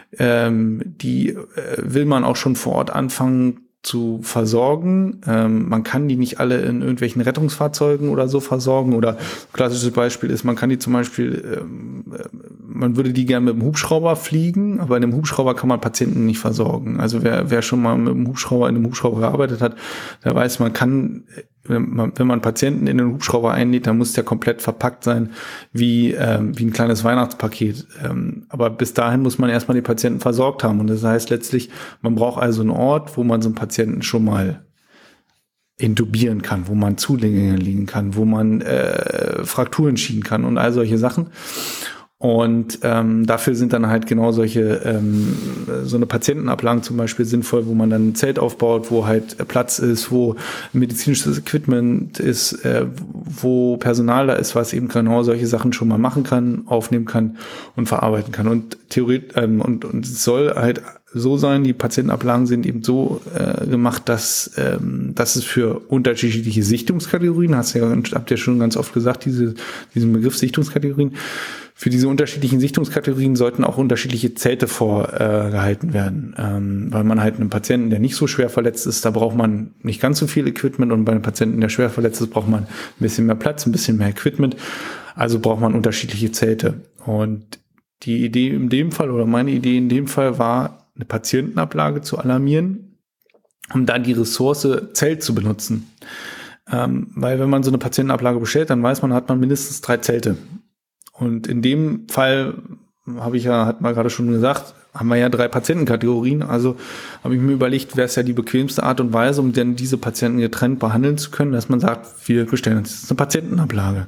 die will man auch schon vor Ort anfangen zu versorgen. Man kann die nicht alle in irgendwelchen Rettungsfahrzeugen oder so versorgen, oder klassisches Beispiel ist, man kann die zum Beispiel, man würde die gerne mit dem Hubschrauber fliegen, aber in einem Hubschrauber kann man Patienten nicht versorgen. Also wer schon mal mit dem Hubschrauber in einem Hubschrauber gearbeitet hat, der weiß, man kann, wenn man Patienten in den Hubschrauber einlädt, dann muss der komplett verpackt sein, wie ein kleines Weihnachtspaket. Aber bis dahin muss man erstmal die Patienten versorgt haben. Und das heißt letztlich, man braucht also einen Ort, wo man so einen Patienten schon mal intubieren kann, wo man Zugänge liegen kann, wo man Frakturen schienen kann und all solche Sachen. Und dafür sind dann halt genau solche, so eine Patientenablagen zum Beispiel sinnvoll, wo man dann ein Zelt aufbaut, wo halt Platz ist, wo medizinisches Equipment ist, wo Personal da ist, was eben genau solche Sachen schon mal machen kann, aufnehmen kann und verarbeiten kann. Und theoretisch, und es soll halt so sein, die Patientenablagen sind eben so gemacht, dass es für unterschiedliche Sichtungskategorien, habt ihr schon ganz oft gesagt, diesen Begriff Sichtungskategorien, für diese unterschiedlichen Sichtungskategorien sollten auch unterschiedliche Zelte vorgehalten werden, weil man halt einen Patienten, der nicht so schwer verletzt ist, da braucht man nicht ganz so viel Equipment, und bei einem Patienten, der schwer verletzt ist, braucht man ein bisschen mehr Platz, ein bisschen mehr Equipment, also braucht man unterschiedliche Zelte. Und die Idee in dem Fall, oder meine Idee in dem Fall war, eine Patientenablage zu alarmieren, um dann die Ressource Zelt zu benutzen. Weil wenn man so eine Patientenablage bestellt, dann weiß man, hat man mindestens 3 Zelte. Und in dem Fall hat man gerade schon gesagt, haben wir ja 3 Patientenkategorien. Also habe ich mir überlegt, wäre es ja die bequemste Art und Weise, um dann diese Patienten getrennt behandeln zu können, dass man sagt, wir bestellen uns jetzt eine Patientenablage.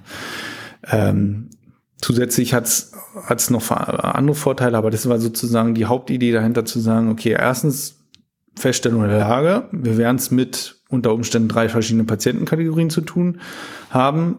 Zusätzlich hat's noch andere Vorteile, aber das war sozusagen die Hauptidee dahinter, zu sagen, okay, erstens Feststellung der Lage, wir werden es mit unter Umständen 3 verschiedene Patientenkategorien zu tun haben.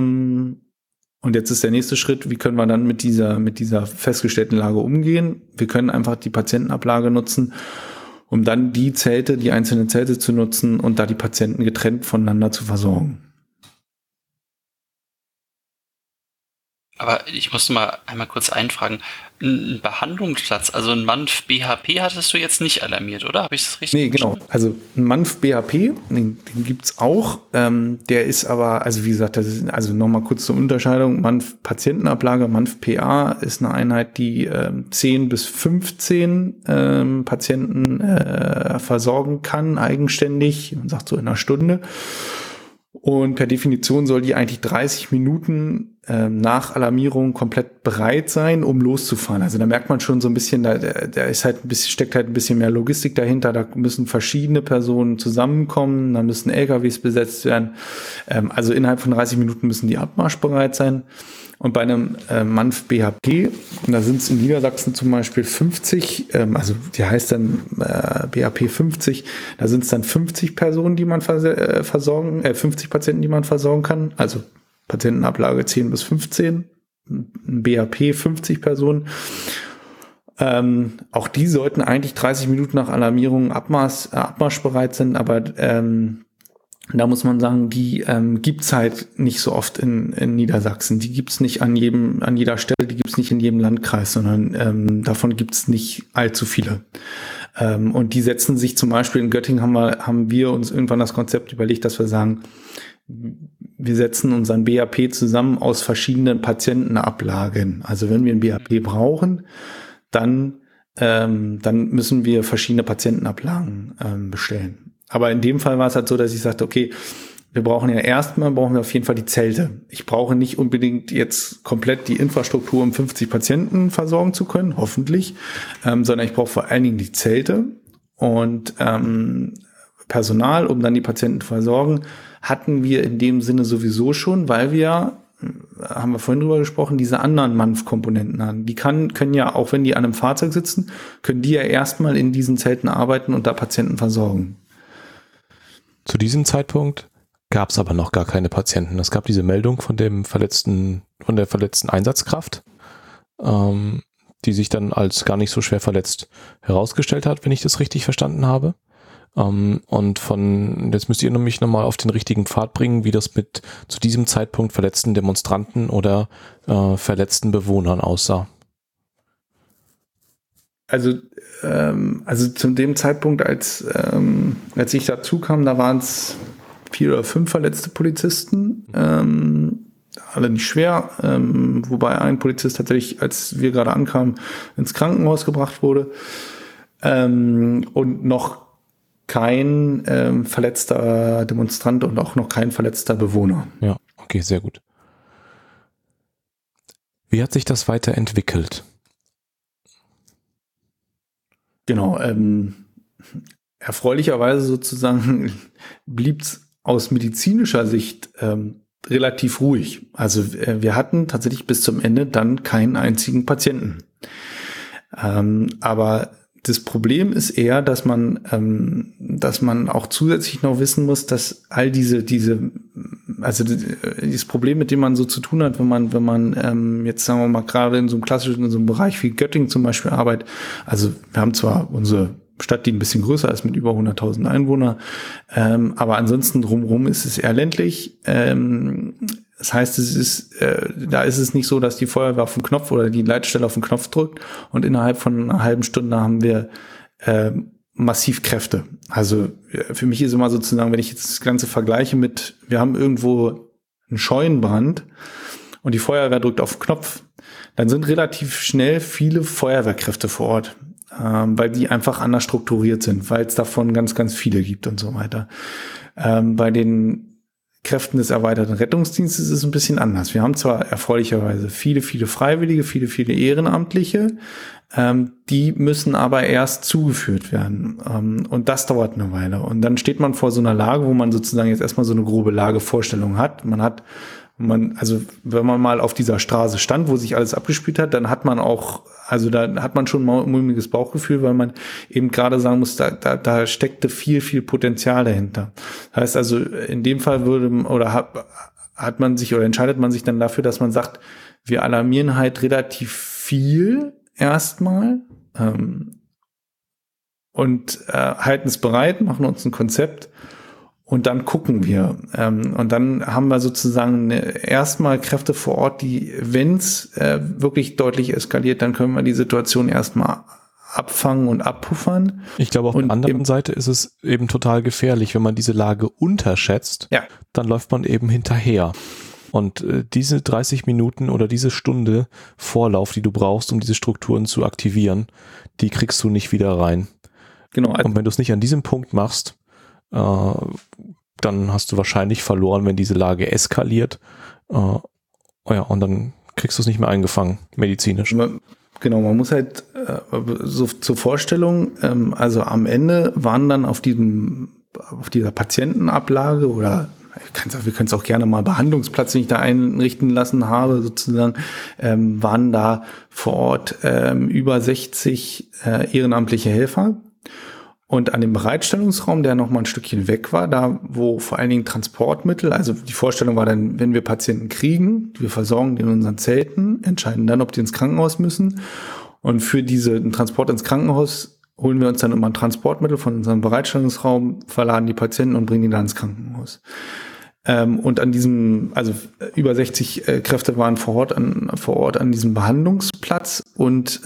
Und jetzt ist der nächste Schritt, wie können wir dann mit dieser festgestellten Lage umgehen? Wir können einfach die Patientenablage nutzen, um dann die einzelnen Zelte zu nutzen und da die Patienten getrennt voneinander zu versorgen. Aber ich musste mal einmal kurz einfragen. Ein Behandlungsplatz, also ein MANF-BHP hattest du jetzt nicht alarmiert, oder? Habe ich das richtig Genau. Also ein MANF-BHP, den gibt's auch. Der ist aber, also wie gesagt, das ist, also nochmal kurz zur Unterscheidung. MANF-Patientenablage, MANF-PA ist eine Einheit, die 10 bis 15 Patienten versorgen kann, eigenständig. Man sagt so in einer Stunde. Und per Definition soll die eigentlich 30 Minuten nach Alarmierung komplett bereit sein, um loszufahren. Also da merkt man schon so ein bisschen, da ist halt ein bisschen, steckt halt ein bisschen mehr Logistik dahinter. Da müssen verschiedene Personen zusammenkommen, da müssen LKWs besetzt werden. Also innerhalb von 30 Minuten müssen die abmarschbereit sein. Und bei einem MANF-BHP, da sind es in Niedersachsen zum Beispiel 50, also die heißt dann BHP 50, da sind es dann 50 Personen, die man 50 Patienten, die man versorgen kann, also Patientenablage 10 bis 15, ein BHP 50 Personen. Auch die sollten eigentlich 30 Minuten nach Alarmierung abmarschbereit sein, aber da muss man sagen, die gibt's halt nicht so oft in Niedersachsen. Die gibt's nicht an jeder Stelle, die gibt's nicht in jedem Landkreis, sondern davon gibt's nicht allzu viele. Und die setzen sich zum Beispiel in Göttingen haben wir uns irgendwann das Konzept überlegt, dass wir sagen, wir setzen unseren BHP zusammen aus verschiedenen Patientenablagen. Also wenn wir ein BHP brauchen, dann müssen wir verschiedene Patientenablagen bestellen. Aber in dem Fall war es halt so, dass ich sagte, okay, brauchen wir auf jeden Fall die Zelte. Ich brauche nicht unbedingt jetzt komplett die Infrastruktur, um 50 Patienten versorgen zu können, hoffentlich, sondern ich brauche vor allen Dingen die Zelte und Personal, um dann die Patienten zu versorgen, hatten wir in dem Sinne sowieso schon, weil wir, haben wir vorhin drüber gesprochen, diese anderen MANF-Komponenten haben. Die können ja, auch wenn die an einem Fahrzeug sitzen, können die ja erstmal in diesen Zelten arbeiten und da Patienten versorgen. Zu diesem Zeitpunkt gab es aber noch gar keine Patienten. Es gab diese Meldung von der verletzten Einsatzkraft, die sich dann als gar nicht so schwer verletzt herausgestellt hat, wenn ich das richtig verstanden habe. Und jetzt müsst ihr mich nochmal auf den richtigen Pfad bringen, wie das mit zu diesem Zeitpunkt verletzten Demonstranten oder verletzten Bewohnern aussah. Also zu dem Zeitpunkt, als ich dazu kam, da waren es 4 oder 5 verletzte Polizisten, alle nicht schwer, wobei ein Polizist tatsächlich, als wir gerade ankamen, ins Krankenhaus gebracht wurde, und noch kein verletzter Demonstrant und auch noch kein verletzter Bewohner. Ja, okay, sehr gut. Wie hat sich das weiterentwickelt? Genau, erfreulicherweise sozusagen blieb es aus medizinischer Sicht relativ ruhig. Also wir hatten tatsächlich bis zum Ende dann keinen einzigen Patienten. Aber das Problem ist eher, dass man auch zusätzlich noch wissen muss, dass all dieses Problem, mit dem man so zu tun hat, wenn man jetzt sagen wir mal gerade in so einem Bereich wie Göttingen zum Beispiel arbeitet. Also wir haben zwar unsere Stadt, die ein bisschen größer ist mit über 100.000 Einwohnern, aber ansonsten drumherum ist es eher ländlich. Das heißt, da ist es nicht so, dass die Feuerwehr auf den Knopf oder die Leitstelle auf den Knopf drückt und innerhalb von einer halben Stunde haben wir massiv Kräfte. Also für mich ist immer sozusagen, wenn ich jetzt das Ganze vergleiche mit, wir haben irgendwo einen Scheunenbrand und die Feuerwehr drückt auf den Knopf, dann sind relativ schnell viele Feuerwehrkräfte vor Ort, weil die einfach anders strukturiert sind, weil es davon ganz, ganz viele gibt und so weiter. Bei den Kräften des erweiterten Rettungsdienstes ist es ein bisschen anders. Wir haben zwar erfreulicherweise viele, viele Freiwillige, viele, viele Ehrenamtliche, die müssen aber erst zugeführt werden. Und das dauert eine Weile. Und dann steht man vor so einer Lage, wo man sozusagen jetzt erstmal so eine grobe Lagevorstellung hat. Also wenn man mal auf dieser Straße stand, wo sich alles abgespielt hat, dann hat man schon ein mulmiges Bauchgefühl, weil man eben gerade sagen muss, da steckte viel, viel Potenzial dahinter. Das heißt also, in dem Fall entscheidet man sich dann dafür, dass man sagt, wir alarmieren halt relativ viel erstmal, und halten es bereit, machen uns ein Konzept Und dann gucken wir. Und dann haben wir sozusagen erstmal Kräfte vor Ort, die, wenn es wirklich deutlich eskaliert, dann können wir die Situation erstmal abfangen und abpuffern. Ich glaube, auf der anderen Seite ist es eben total gefährlich, wenn man diese Lage unterschätzt, dann läuft man eben hinterher. Und diese 30 Minuten oder diese Stunde Vorlauf, die du brauchst, um diese Strukturen zu aktivieren, die kriegst du nicht wieder rein. Genau. Und wenn du es nicht an diesem Punkt machst, dann hast du wahrscheinlich verloren, wenn diese Lage eskaliert. Und dann kriegst du es nicht mehr eingefangen, medizinisch. Genau, man muss halt so zur Vorstellung, also am Ende waren dann auf dieser Patientenablage oder wir können es auch gerne mal Behandlungsplatz, den ich da einrichten lassen habe, sozusagen, waren da vor Ort über 60 ehrenamtliche Helfer. Und an dem Bereitstellungsraum, der noch mal ein Stückchen weg war, da wo vor allen Dingen Transportmittel, also die Vorstellung war dann, wenn wir Patienten kriegen, wir versorgen die in unseren Zelten, entscheiden dann, ob die ins Krankenhaus müssen. Und für diesen Transport ins Krankenhaus holen wir uns dann immer ein Transportmittel von unserem Bereitstellungsraum, verladen die Patienten und bringen die dann ins Krankenhaus. Und an diesem, also über 60 Kräfte waren vor Ort an diesem Behandlungsplatz und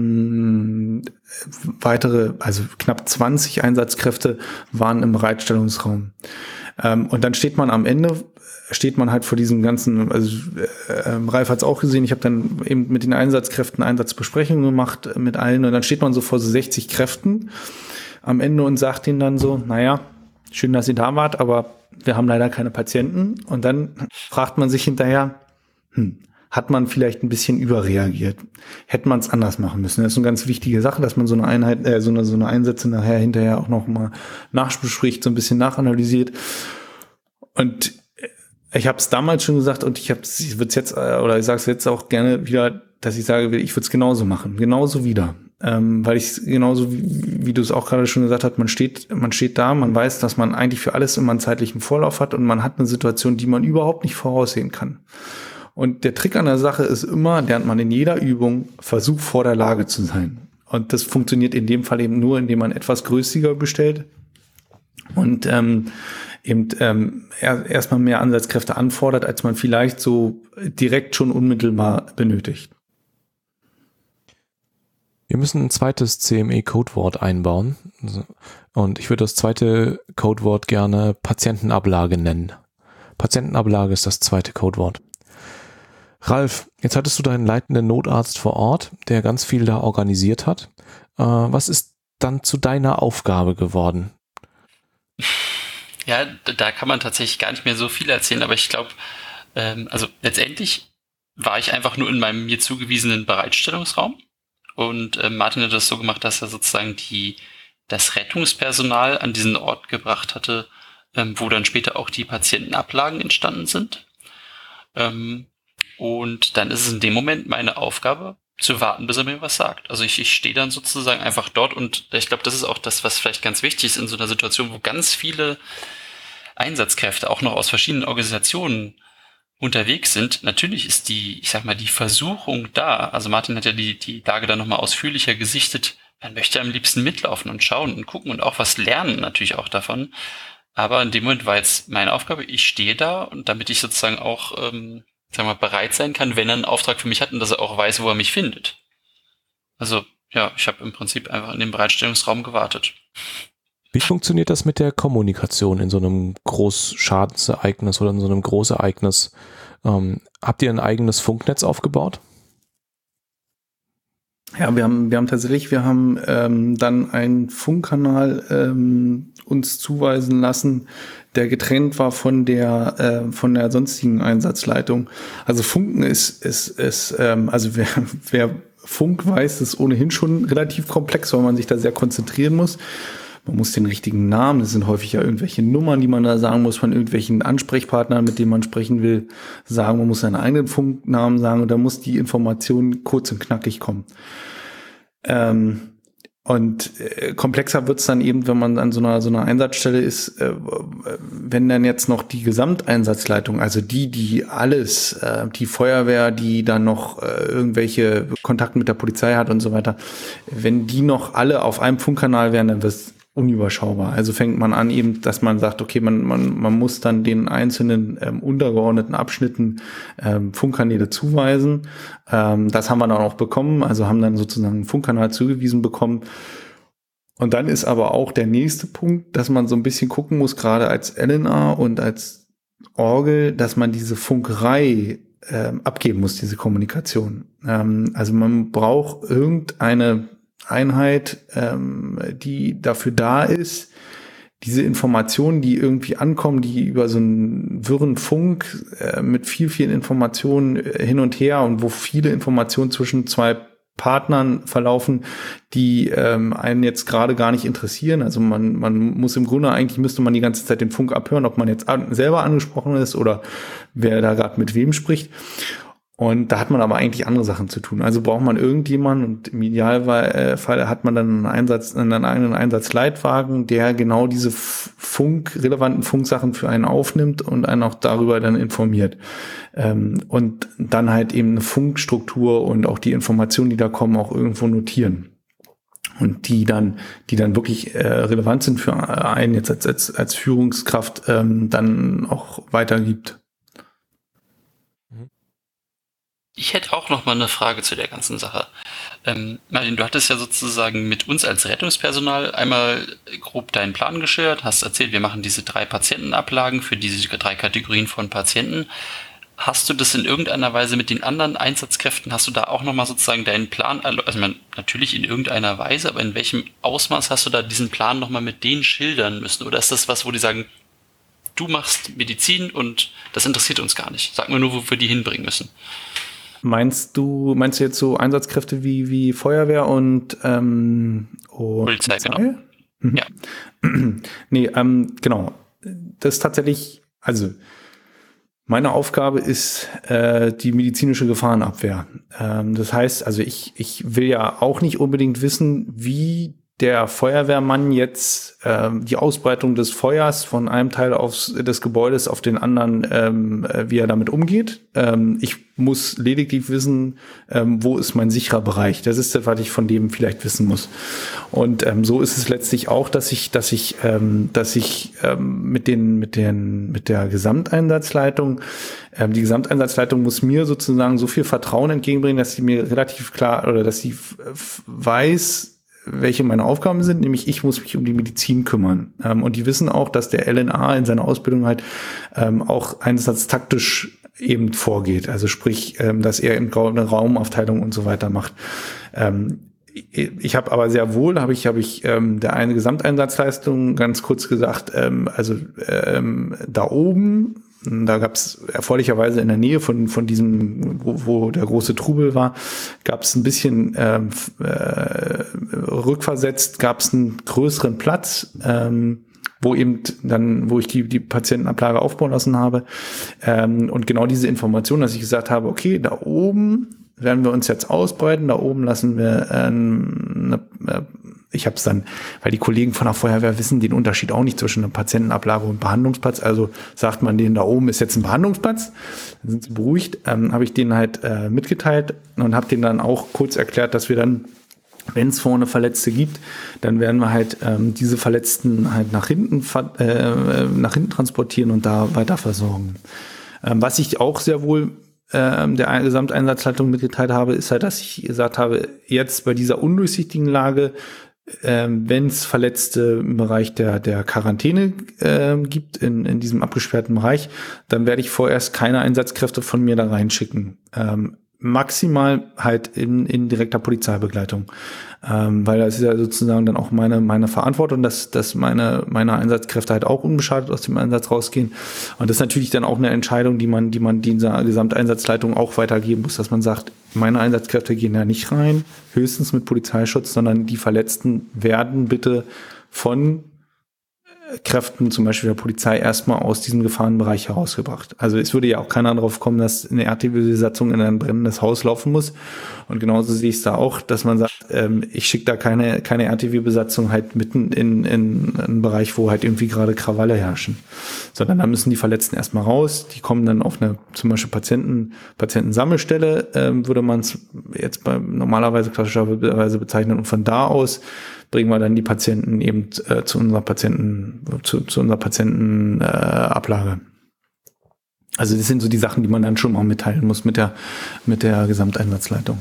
weitere, also knapp 20 Einsatzkräfte waren im Bereitstellungsraum. Und dann steht man am Ende halt vor diesem ganzen, also Ralf hat es auch gesehen, ich habe dann eben mit den Einsatzkräften Einsatzbesprechungen gemacht mit allen und dann steht man so vor so 60 Kräften am Ende und sagt ihnen dann so, naja, schön, dass ihr da wart, aber wir haben leider keine Patienten. Und dann fragt man sich hinterher, hat man vielleicht ein bisschen überreagiert? Hätte man es anders machen müssen? Das ist eine ganz wichtige Sache, dass man so eine Einheit, so eine Einsätze hinterher auch noch mal nachbespricht, so ein bisschen nachanalysiert. Und ich habe es damals schon gesagt und ich sage es jetzt auch gerne wieder, dass ich sage, ich würde es genauso machen, genauso wieder. Weil ich genauso, wie du es auch gerade schon gesagt hast, man steht da, man weiß, dass man eigentlich für alles immer einen zeitlichen Vorlauf hat und man hat eine Situation, die man überhaupt nicht voraussehen kann. Und der Trick an der Sache ist immer, lernt man in jeder Übung, Versuch vor der Lage zu sein. Und das funktioniert in dem Fall eben nur, indem man etwas größiger bestellt und erstmal mehr Ansatzkräfte anfordert, als man vielleicht so direkt schon unmittelbar benötigt. Wir müssen ein zweites CME-Codewort einbauen und ich würde das zweite Codewort gerne Patientenablage nennen. Patientenablage ist das zweite Codewort. Ralf, jetzt hattest du deinen leitenden Notarzt vor Ort, der ganz viel da organisiert hat. Was ist dann zu deiner Aufgabe geworden? Ja, da kann man tatsächlich gar nicht mehr so viel erzählen, aber ich glaube, also letztendlich war ich einfach nur in meinem mir zugewiesenen Bereitstellungsraum. Und Martin hat das so gemacht, dass er sozusagen das Rettungspersonal an diesen Ort gebracht hatte, wo dann später auch die Patientenablagen entstanden sind. Und dann ist es in dem Moment meine Aufgabe, zu warten, bis er mir was sagt. Also ich stehe dann sozusagen einfach dort und ich glaube, das ist auch das, was vielleicht ganz wichtig ist in so einer Situation, wo ganz viele Einsatzkräfte auch noch aus verschiedenen Organisationen unterwegs sind. Natürlich ist die Versuchung da. Also Martin hat ja die Lage dann nochmal ausführlicher gesichtet. Man möchte am liebsten mitlaufen und schauen und gucken und auch was lernen natürlich auch davon. Aber in dem Moment war jetzt meine Aufgabe, ich stehe da und damit ich sozusagen auch, bereit sein kann, wenn er einen Auftrag für mich hat und dass er auch weiß, wo er mich findet. Also ja, ich habe im Prinzip einfach in dem Bereitstellungsraum gewartet. Wie funktioniert das mit der Kommunikation in so einem Großschadensereignis oder in so einem Großereignis? Habt ihr ein eigenes Funknetz aufgebaut? Ja, wir haben dann einen Funkkanal uns zuweisen lassen, der getrennt war von der sonstigen Einsatzleitung. Also Funken ist wer Funk weiß, ist ohnehin schon relativ komplex, weil man sich da sehr konzentrieren muss. Man muss den richtigen Namen, das sind häufig ja irgendwelche Nummern, die man da sagen muss, von irgendwelchen Ansprechpartnern, mit denen man sprechen will, sagen. Man muss seinen eigenen Funknamen sagen und da muss die Information kurz und knackig kommen. Komplexer wird's dann eben, wenn man an so einer Einsatzstelle ist, wenn dann jetzt noch die Gesamteinsatzleitung, also die alles, die Feuerwehr, die dann noch irgendwelche Kontakte mit der Polizei hat und so weiter, wenn die noch alle auf einem Funkkanal wären, dann unüberschaubar. Also fängt man an eben, dass man sagt, okay, man muss dann den einzelnen untergeordneten Abschnitten Funkkanäle zuweisen. Das haben wir dann auch bekommen, also haben dann sozusagen einen Funkkanal zugewiesen bekommen. Und dann ist aber auch der nächste Punkt, dass man so ein bisschen gucken muss, gerade als LNA und als Orgel, dass man diese Funkerei abgeben muss, diese Kommunikation. Also man braucht irgendeine Einheit, die dafür da ist, diese Informationen, die irgendwie ankommen, die über so einen wirren Funk mit vielen Informationen hin und her und wo viele Informationen zwischen zwei Partnern verlaufen, die einen jetzt gerade gar nicht interessieren. Also man muss im Grunde, eigentlich müsste man die ganze Zeit den Funk abhören, ob man jetzt selber angesprochen ist oder wer da gerade mit wem spricht. Und da hat man aber eigentlich andere Sachen zu tun. Also braucht man irgendjemanden und im Idealfall hat man dann einen eigenen Einsatzleitwagen, der genau diese relevanten Funksachen für einen aufnimmt und einen auch darüber dann informiert. Und dann halt eben eine Funkstruktur und auch die Informationen, die da kommen, auch irgendwo notieren. Und die dann wirklich relevant sind für einen jetzt als Führungskraft dann auch weitergibt. Ich hätte auch noch mal eine Frage zu der ganzen Sache. Martin, du hattest ja sozusagen mit uns als Rettungspersonal einmal grob deinen Plan geschildert, hast erzählt, wir machen diese 3 Patientenablagen für diese 3 Kategorien von Patienten. Hast du das in irgendeiner Weise mit den anderen Einsatzkräften, hast du da auch noch mal sozusagen deinen Plan, also natürlich in irgendeiner Weise, aber in welchem Ausmaß hast du da diesen Plan noch mal mit denen schildern müssen? Oder ist das was, wo die sagen, du machst Medizin und das interessiert uns gar nicht? Sag mir nur, wo wir die hinbringen müssen. Meinst du jetzt so Einsatzkräfte wie Feuerwehr und Polizei, genau. Mhm. Ja. Nee, genau. Das ist tatsächlich, also meine Aufgabe ist die medizinische Gefahrenabwehr. Das heißt, also ich will ja auch nicht unbedingt wissen, wie der Feuerwehrmann jetzt die Ausbreitung des Feuers von einem Teil des Gebäudes auf den anderen, wie er damit umgeht. Ich muss lediglich wissen, wo ist mein sicherer Bereich. Das ist das, was ich von dem vielleicht wissen muss. Und so ist es letztlich auch, dass ich mit der Gesamteinsatzleitung, die Gesamteinsatzleitung muss mir sozusagen so viel Vertrauen entgegenbringen, dass sie mir relativ klar oder dass sie weiß, welche meine Aufgaben sind, nämlich ich muss mich um die Medizin kümmern. Und die wissen auch, dass der LNA in seiner Ausbildung halt auch einsatztaktisch eben vorgeht. Also sprich, dass er eben eine Raumaufteilung und so weiter macht. Ich habe aber sehr wohl, habe ich der eine Gesamteinsatzleistung ganz kurz gesagt, da oben, da gab es erfreulicherweise in der Nähe von diesem, wo der große Trubel war, gab es ein bisschen rückversetzt, gab es einen größeren Platz, wo ich die Patientenablage aufbauen lassen habe. Und genau diese Information, dass ich gesagt habe, okay, da oben werden wir uns jetzt ausbreiten, da oben lassen wir ich habe es dann, weil die Kollegen von der Feuerwehr wissen den Unterschied auch nicht zwischen einer Patientenablage und Behandlungsplatz, also sagt man denen, da oben ist jetzt ein Behandlungsplatz, dann sind sie beruhigt, habe ich denen halt mitgeteilt und habe denen dann auch kurz erklärt, dass wir dann, wenn es vorne Verletzte gibt, dann werden wir halt diese Verletzten halt nach hinten transportieren und da weiter versorgen. Was ich auch sehr wohl der Gesamteinsatzleitung mitgeteilt habe, ist halt, dass ich gesagt habe, jetzt bei dieser undurchsichtigen Lage, wenn es Verletzte im Bereich der Quarantäne gibt, in diesem abgesperrten Bereich, dann werde ich vorerst keine Einsatzkräfte von mir da reinschicken. Maximal halt in direkter Polizeibegleitung. Weil das ist ja sozusagen dann auch meine Verantwortung, dass meine Einsatzkräfte halt auch unbeschadet aus dem Einsatz rausgehen. Und das ist natürlich dann auch eine Entscheidung, die man dieser Gesamteinsatzleitung auch weitergeben muss, dass man sagt, meine Einsatzkräfte gehen da nicht rein, höchstens mit Polizeischutz, sondern die Verletzten werden bitte von Kräften, zum Beispiel der Polizei, erstmal aus diesem Gefahrenbereich herausgebracht. Also es würde ja auch keiner darauf kommen, dass eine RTW-Besatzung in ein brennendes Haus laufen muss. Und genauso sehe ich es da auch, dass man sagt, ich schicke da keine RTW-Besatzung halt mitten in einen Bereich, wo halt irgendwie gerade Krawalle herrschen. Sondern da müssen die Verletzten erstmal raus. Die kommen dann auf eine zum Beispiel Patientensammelstelle, würde man es jetzt normalerweise klassischerweise bezeichnen. Und von da aus bringen wir dann die Patienten eben zu unserer Patientenablage. Also das sind so die Sachen, die man dann schon mal mitteilen muss mit der Gesamteinsatzleitung.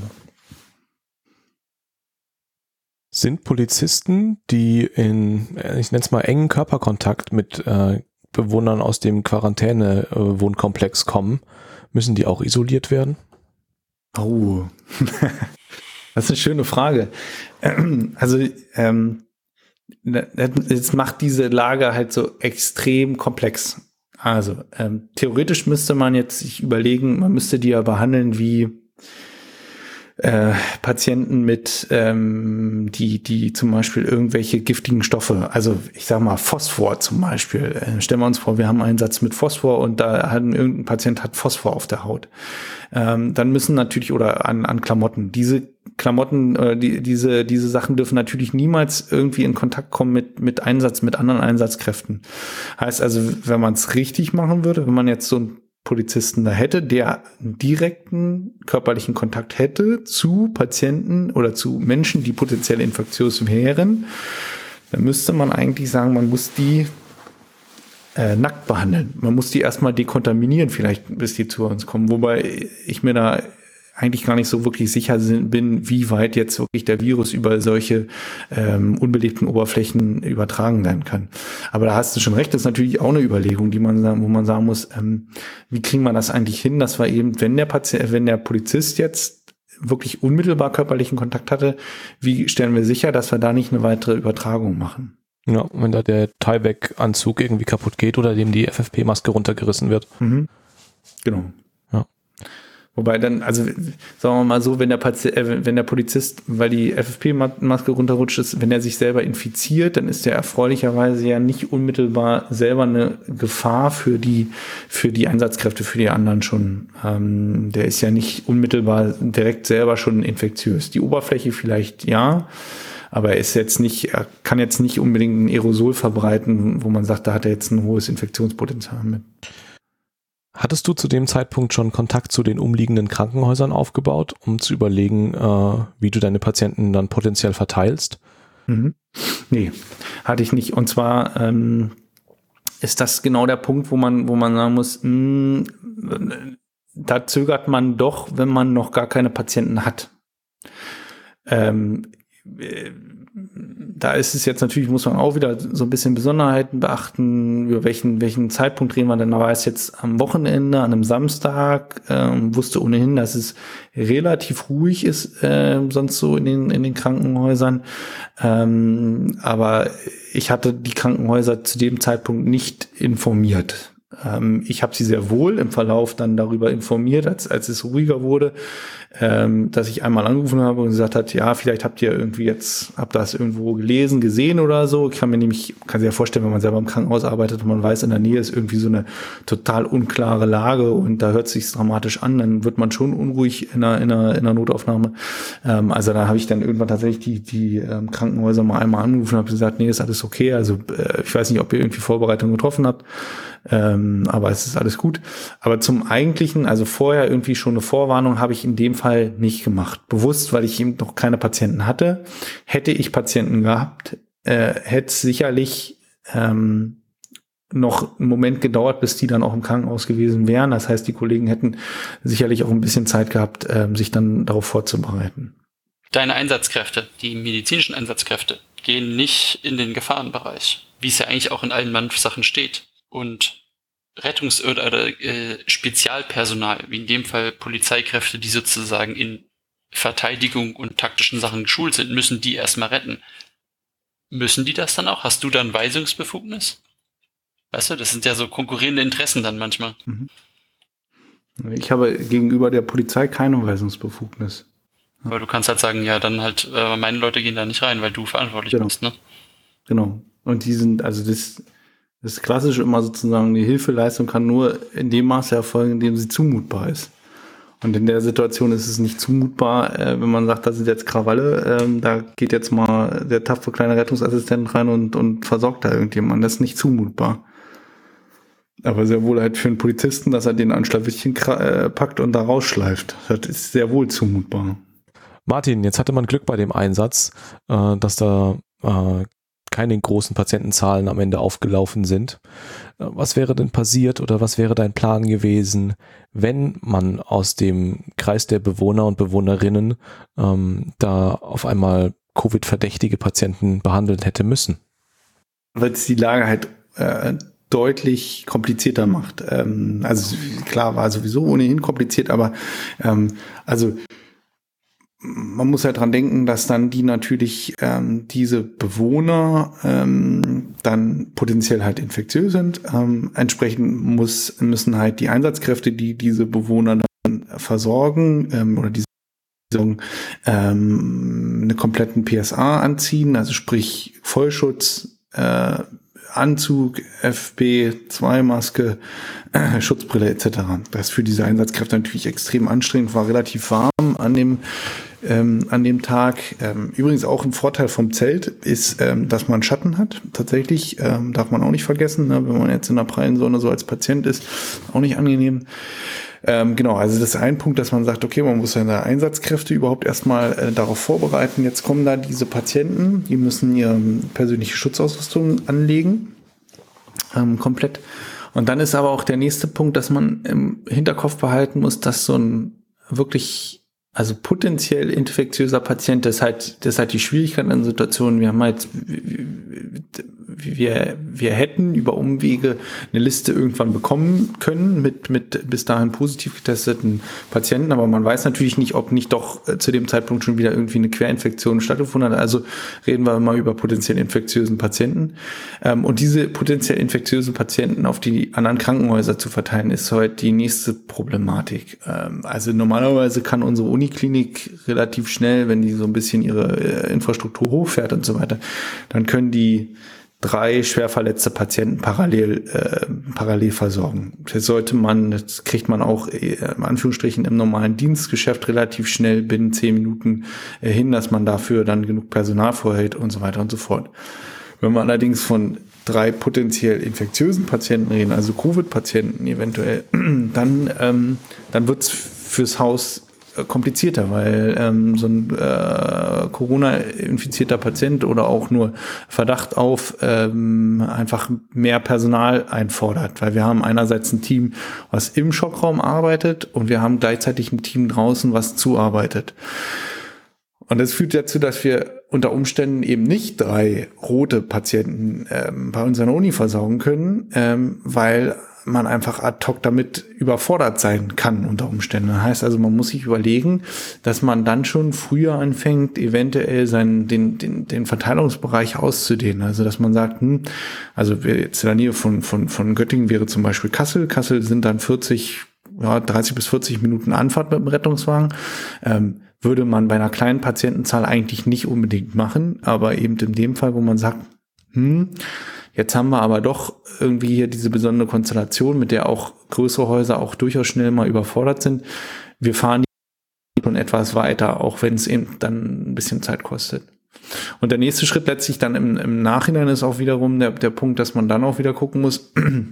Sind Polizisten, die in, ich nenne es mal, engen Körperkontakt mit Bewohnern aus dem Quarantäne-Wohnkomplex kommen, müssen die auch isoliert werden? Oh, das ist eine schöne Frage. Also jetzt macht diese Lage halt so extrem komplex. Also theoretisch müsste man jetzt sich überlegen, man müsste die ja behandeln wie Patienten mit, die zum Beispiel irgendwelche giftigen Stoffe, also ich sag mal Phosphor zum Beispiel. Stellen wir uns vor, wir haben einen Einsatz mit Phosphor und da hat irgendein Patient hat Phosphor auf der Haut. Dann müssen natürlich, oder an Klamotten, diese Klamotten, diese Sachen dürfen natürlich niemals irgendwie in Kontakt kommen mit anderen Einsatzkräften. Heißt also, wenn man es richtig machen würde, wenn man jetzt so einen Polizisten da hätte, der einen direkten körperlichen Kontakt hätte zu Patienten oder zu Menschen, die potenziell infektiös wären, dann müsste man eigentlich sagen, man muss die nackt behandeln. Man muss die erstmal dekontaminieren, vielleicht bis die zu uns kommen. Wobei ich mir da eigentlich gar nicht so wirklich sicher bin, wie weit jetzt wirklich der Virus über solche unbelebten Oberflächen übertragen werden kann. Aber da hast du schon recht, das ist natürlich auch eine Überlegung, wo man sagen muss, wie kriegen wir das eigentlich hin, dass wir eben, wenn der Polizist jetzt wirklich unmittelbar körperlichen Kontakt hatte, wie stellen wir sicher, dass wir da nicht eine weitere Übertragung machen? Ja, wenn da der Tyvek-Anzug irgendwie kaputt geht oder dem die FFP-Maske runtergerissen wird. Mhm. Genau. Ja. Wobei dann, also sagen wir mal so, wenn der Polizist, weil die FFP-Maske runterrutscht ist, wenn er sich selber infiziert, dann ist er erfreulicherweise ja nicht unmittelbar selber eine Gefahr für die Einsatzkräfte, für die anderen schon. Der ist ja nicht unmittelbar direkt selber schon infektiös. Die Oberfläche vielleicht ja, aber er kann jetzt nicht unbedingt ein Aerosol verbreiten, wo man sagt, da hat er jetzt ein hohes Infektionspotenzial mit. Hattest du zu dem Zeitpunkt schon Kontakt zu den umliegenden Krankenhäusern aufgebaut, um zu überlegen, wie du deine Patienten dann potenziell verteilst? Nee, hatte ich nicht. Und zwar ist das genau der Punkt, wo man sagen muss, da zögert man doch, wenn man noch gar keine Patienten hat. Da ist es jetzt natürlich, muss man auch wieder so ein bisschen Besonderheiten beachten, über welchen Zeitpunkt reden wir denn. Da war es jetzt am Wochenende, an einem Samstag, wusste ohnehin, dass es relativ ruhig ist, sonst so in den Krankenhäusern. Aber ich hatte die Krankenhäuser zu dem Zeitpunkt nicht informiert. Ich habe sie sehr wohl im Verlauf dann darüber informiert, als es ruhiger wurde, dass ich einmal angerufen habe und gesagt hat, ja, vielleicht habt ihr das irgendwo gelesen, gesehen oder so. Ich kann sich ja vorstellen, wenn man selber im Krankenhaus arbeitet und man weiß, in der Nähe ist irgendwie so eine total unklare Lage und da hört es sich dramatisch an, dann wird man schon unruhig in einer Notaufnahme. Also da habe ich dann irgendwann tatsächlich die Krankenhäuser mal einmal angerufen und habe gesagt, nee, ist alles okay. Also ich weiß nicht, ob ihr irgendwie Vorbereitungen getroffen habt. Aber es ist alles gut. Aber zum Eigentlichen, also vorher irgendwie schon eine Vorwarnung, habe ich in dem Fall nicht gemacht. Bewusst, weil ich eben noch keine Patienten hatte. Hätte ich Patienten gehabt, hätte es sicherlich noch einen Moment gedauert, bis die dann auch im Krankenhaus gewesen wären. Das heißt, die Kollegen hätten sicherlich auch ein bisschen Zeit gehabt, sich dann darauf vorzubereiten. Deine Einsatzkräfte, die medizinischen Einsatzkräfte, gehen nicht in den Gefahrenbereich, wie es ja eigentlich auch in allen Sachen steht. Und Rettungs- oder Spezialpersonal, wie in dem Fall Polizeikräfte, die sozusagen in Verteidigung und taktischen Sachen geschult sind, müssen die erstmal retten. Müssen die das dann auch? Hast du dann Weisungsbefugnis? Weißt du, das sind ja so konkurrierende Interessen dann manchmal. Ich habe gegenüber der Polizei keine Weisungsbefugnis. Aber du kannst halt sagen, ja, dann halt, meine Leute gehen da nicht rein, weil du verantwortlich bist, ne? Genau. Und die sind, also das Klassische immer sozusagen, die Hilfeleistung kann nur in dem Maße erfolgen, in dem sie zumutbar ist. Und in der Situation ist es nicht zumutbar, wenn man sagt, da sind jetzt Krawalle, da geht jetzt mal der tapfere kleine Rettungsassistent rein und versorgt da irgendjemand. Das ist nicht zumutbar. Aber sehr wohl halt für einen Polizisten, dass er den an Schlawittchen packt und da rausschleift. Das ist sehr wohl zumutbar. Martin, jetzt hatte man Glück bei dem Einsatz, dass da keine großen Patientenzahlen am Ende aufgelaufen sind. Was wäre denn passiert oder was wäre dein Plan gewesen, wenn man aus dem Kreis der Bewohner und Bewohnerinnen da auf einmal Covid-verdächtige Patienten behandeln hätte müssen? Weil es die Lage halt deutlich komplizierter macht. Also klar, war sowieso ohnehin kompliziert, aber also man muss halt dran denken, dass dann die natürlich diese Bewohner dann potenziell halt infektiös sind. Entsprechend müssen halt die Einsatzkräfte, die diese Bewohner dann versorgen oder diese eine kompletten PSA anziehen, also sprich Vollschutz, Anzug, FP2-Maske, Schutzbrille etc. Das ist für diese Einsatzkräfte natürlich extrem anstrengend, war relativ warm an dem Tag. Übrigens auch ein Vorteil vom Zelt ist, dass man Schatten hat. Tatsächlich darf man auch nicht vergessen, ne, wenn man jetzt in der prallen Sonne so als Patient ist, auch nicht angenehm. Genau, also das ist ein Punkt, dass man sagt, okay, man muss seine Einsatzkräfte überhaupt erstmal darauf vorbereiten. Jetzt kommen da diese Patienten, die müssen ihre persönliche Schutzausrüstung anlegen, komplett. Und dann ist aber auch der nächste Punkt, dass man im Hinterkopf behalten muss, dass so ein wirklich, also potenziell infektiöser Patient, das ist halt die Schwierigkeit in Situationen. Wir haben halt, wir hätten über Umwege eine Liste irgendwann bekommen können mit bis dahin positiv getesteten Patienten, aber man weiß natürlich nicht, ob nicht doch zu dem Zeitpunkt schon wieder irgendwie eine Querinfektion stattgefunden hat. Also reden wir mal über potenziell infektiösen Patienten. Und diese potenziell infektiösen Patienten auf die anderen Krankenhäuser zu verteilen, ist heute die nächste Problematik. Also normalerweise kann unsere Uniklinik relativ schnell, wenn die so ein bisschen ihre Infrastruktur hochfährt und so weiter, dann können die 3 schwer verletzte Patienten parallel versorgen. Das kriegt man auch in Anführungsstrichen im normalen Dienstgeschäft relativ schnell binnen 10 Minuten hin, dass man dafür dann genug Personal vorhält und so weiter und so fort. Wenn wir allerdings von 3 potenziell infektiösen Patienten reden, also Covid-Patienten eventuell, dann wird's fürs Haus komplizierter, weil so ein Corona-infizierter Patient oder auch nur Verdacht auf einfach mehr Personal einfordert, weil wir haben einerseits ein Team, was im Schockraum arbeitet und wir haben gleichzeitig ein Team draußen, was zuarbeitet. Und das führt dazu, dass wir unter Umständen eben nicht 3 rote Patienten bei uns an der Uni versorgen können, weil man einfach ad hoc damit überfordert sein kann unter Umständen. Das heißt also, man muss sich überlegen, dass man dann schon früher anfängt, eventuell den Verteilungsbereich auszudehnen. Also, dass man sagt, also jetzt in der Nähe von Göttingen wäre zum Beispiel Kassel. Kassel sind dann 30 bis 40 Minuten Anfahrt mit dem Rettungswagen. Würde man bei einer kleinen Patientenzahl eigentlich nicht unbedingt machen, aber eben in dem Fall, wo man sagt, jetzt haben wir aber doch irgendwie hier diese besondere Konstellation, mit der auch größere Häuser auch durchaus schnell mal überfordert sind. Wir fahren die schon etwas weiter, auch wenn es eben dann ein bisschen Zeit kostet. Und der nächste Schritt letztlich dann im Nachhinein ist auch wiederum der Punkt, dass man dann auch wieder gucken muss,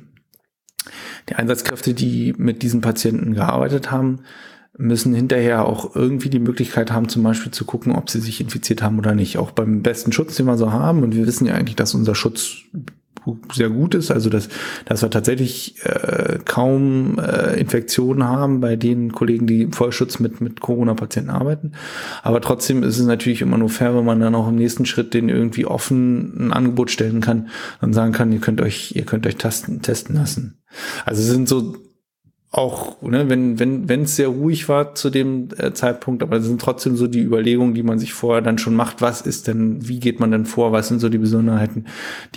die Einsatzkräfte, die mit diesen Patienten gearbeitet haben, müssen hinterher auch irgendwie die Möglichkeit haben, zum Beispiel zu gucken, ob sie sich infiziert haben oder nicht. Auch beim besten Schutz, den wir so haben. Und wir wissen ja eigentlich, dass unser Schutz sehr gut ist. Also, dass wir tatsächlich kaum Infektionen haben bei den Kollegen, die im Vollschutz mit Corona-Patienten arbeiten. Aber trotzdem ist es natürlich immer nur fair, wenn man dann auch im nächsten Schritt den irgendwie offen ein Angebot stellen kann und sagen kann, ihr könnt euch testen lassen. Also es sind so auch, ne, wenn es sehr ruhig war zu dem Zeitpunkt, aber es sind trotzdem so die Überlegungen, die man sich vorher dann schon macht, wie geht man denn vor, was sind so die Besonderheiten,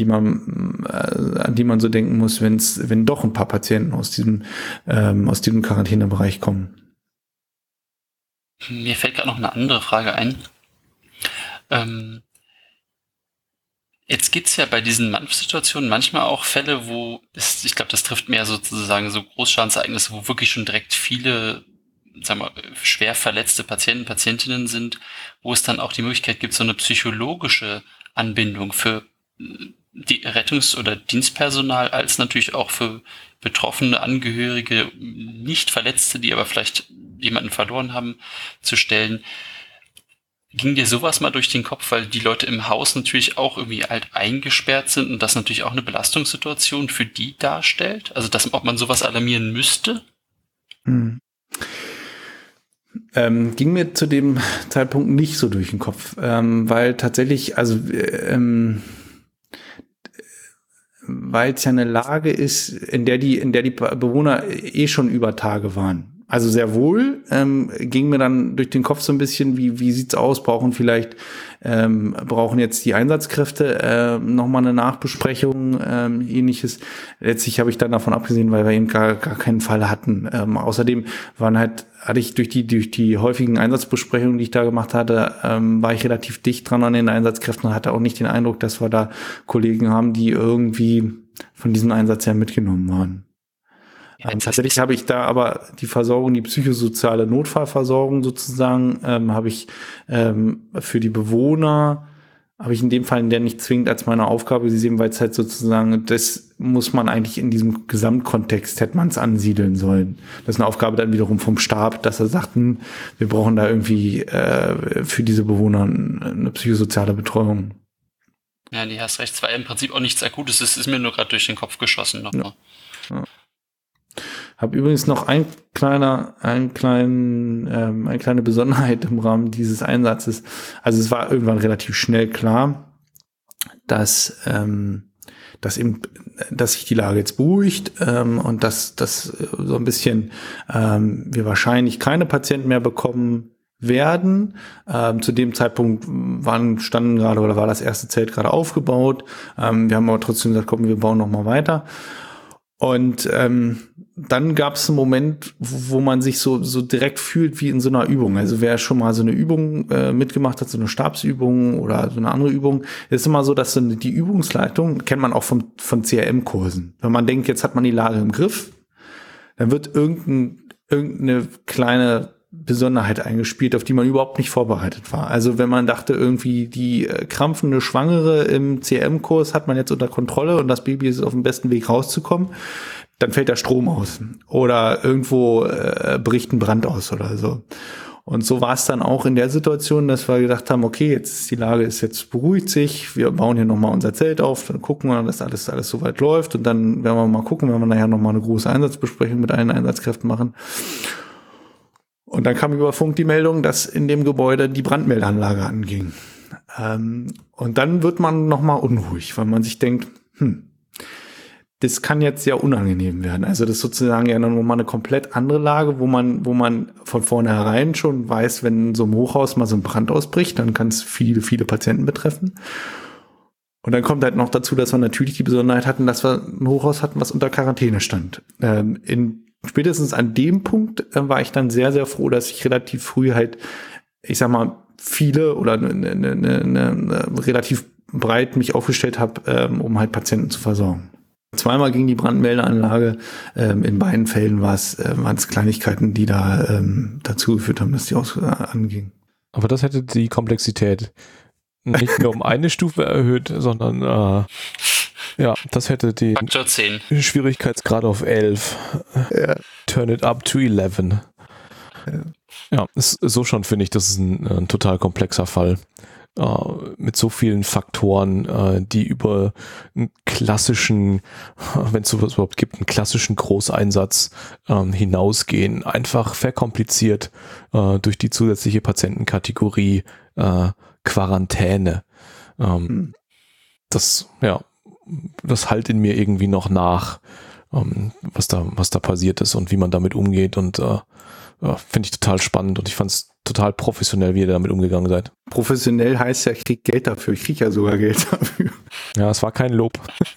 an die man so denken muss, wenn doch ein paar Patienten aus diesem Quarantänebereich kommen. Mir fällt gerade noch eine andere Frage ein. Jetzt gibt's ja bei diesen Situationen manchmal auch Fälle, ich glaube, das trifft mehr sozusagen so Großschadensereignisse, wo wirklich schon direkt viele, sagen wir, schwer verletzte Patienten, Patientinnen sind, wo es dann auch die Möglichkeit gibt, so eine psychologische Anbindung für die Rettungs- oder Dienstpersonal, als natürlich auch für betroffene Angehörige, nicht Verletzte, die aber vielleicht jemanden verloren haben, zu stellen. Ging dir sowas mal durch den Kopf, weil die Leute im Haus natürlich auch irgendwie halt eingesperrt sind und das natürlich auch eine Belastungssituation für die darstellt? Also, ob man sowas alarmieren müsste? Ging mir zu dem Zeitpunkt nicht so durch den Kopf, weil tatsächlich, also weil es ja eine Lage ist, in der die Bewohner schon über Tage waren. Also sehr wohl, ging mir dann durch den Kopf so ein bisschen, wie sieht's aus? Brauchen jetzt die Einsatzkräfte nochmal eine Nachbesprechung, ähnliches. Letztlich habe ich dann davon abgesehen, weil wir eben gar keinen Fall hatten. Außerdem hatte ich durch die häufigen Einsatzbesprechungen, die ich da gemacht hatte, war ich relativ dicht dran an den Einsatzkräften und hatte auch nicht den Eindruck, dass wir da Kollegen haben, die irgendwie von diesem Einsatz her mitgenommen waren. Tatsächlich habe ich da aber die Versorgung, die psychosoziale Notfallversorgung sozusagen, habe ich für die Bewohner, habe ich in dem Fall in der nicht zwingend als meine Aufgabe gesehen, weil es halt sozusagen, das muss man eigentlich in diesem Gesamtkontext, hätte man es ansiedeln sollen. Das ist eine Aufgabe dann wiederum vom Stab, dass er sagt, wir brauchen da irgendwie für diese Bewohner eine psychosoziale Betreuung. Ja, nee, hast recht. Es war im Prinzip auch nichts Akutes. Es ist mir nur gerade durch den Kopf geschossen nochmal. Ja. Habe übrigens noch eine kleine Besonderheit im Rahmen dieses Einsatzes. Also es war irgendwann relativ schnell klar, dass sich die Lage jetzt beruhigt und dass so ein bisschen wir wahrscheinlich keine Patienten mehr bekommen werden. Zu dem Zeitpunkt war das erste Zelt gerade aufgebaut. Wir haben aber trotzdem gesagt, komm, wir bauen noch mal weiter. Und dann gab es einen Moment, wo man sich so direkt fühlt wie in so einer Übung. Also wer schon mal so eine Übung mitgemacht hat, so eine Stabsübung oder so eine andere Übung, ist immer so, dass die Übungsleitung, kennt man auch von CRM-Kursen. Wenn man denkt, jetzt hat man die Lage im Griff, dann wird irgendeine kleine Besonderheit eingespielt, auf die man überhaupt nicht vorbereitet war. Also wenn man dachte, irgendwie die krampfende Schwangere im CRM-Kurs hat man jetzt unter Kontrolle und das Baby ist auf dem besten Weg rauszukommen, dann fällt der Strom aus oder irgendwo bricht ein Brand aus oder so. Und so war es dann auch in der Situation, dass wir gedacht haben, okay, jetzt jetzt beruhigt sich, wir bauen hier nochmal unser Zelt auf, dann gucken wir, dass alles soweit läuft und dann werden wir mal gucken, wenn wir nachher nochmal eine große Einsatzbesprechung mit allen Einsatzkräften machen. Und dann kam über Funk die Meldung, dass in dem Gebäude die Brandmeldeanlage anging. Und dann wird man nochmal unruhig, weil man sich denkt, das kann jetzt sehr unangenehm werden. Also das ist sozusagen ja nochmal eine komplett andere Lage, wo man von vornherein schon weiß, wenn so ein Hochhaus mal so ein Brand ausbricht, dann kann es viele, viele Patienten betreffen. Und dann kommt halt noch dazu, dass wir natürlich die Besonderheit hatten, dass wir ein Hochhaus hatten, was unter Quarantäne stand. Spätestens an dem Punkt war ich dann sehr, sehr froh, dass ich relativ früh halt, ich sag mal, viele oder relativ breit mich aufgestellt habe, um halt Patienten zu versorgen. Zweimal ging die Brandmeldeanlage. In beiden Fällen waren es Kleinigkeiten, die da dazu geführt haben, dass die anging. Aber das hätte die Komplexität nicht nur um eine Stufe erhöht, sondern das hätte die Faktor 10. Schwierigkeitsgrad auf 11. Ja. Turn it up to 11. Ja, ist so schon, finde ich, das ist ein total komplexer Fall. Mit so vielen Faktoren, die über einen klassischen, wenn es sowas überhaupt gibt, einen klassischen Großeinsatz hinausgehen. Einfach verkompliziert durch die zusätzliche Patientenkategorie Quarantäne. Das halt in mir irgendwie noch nach, was da passiert ist und wie man damit umgeht und finde ich total spannend und ich fand es total professionell, wie ihr damit umgegangen seid. Professionell heißt ja, ich krieg Geld dafür. Ich krieg ja sogar Geld dafür. Ja, es war kein Lob.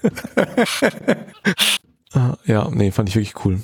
Fand ich wirklich cool.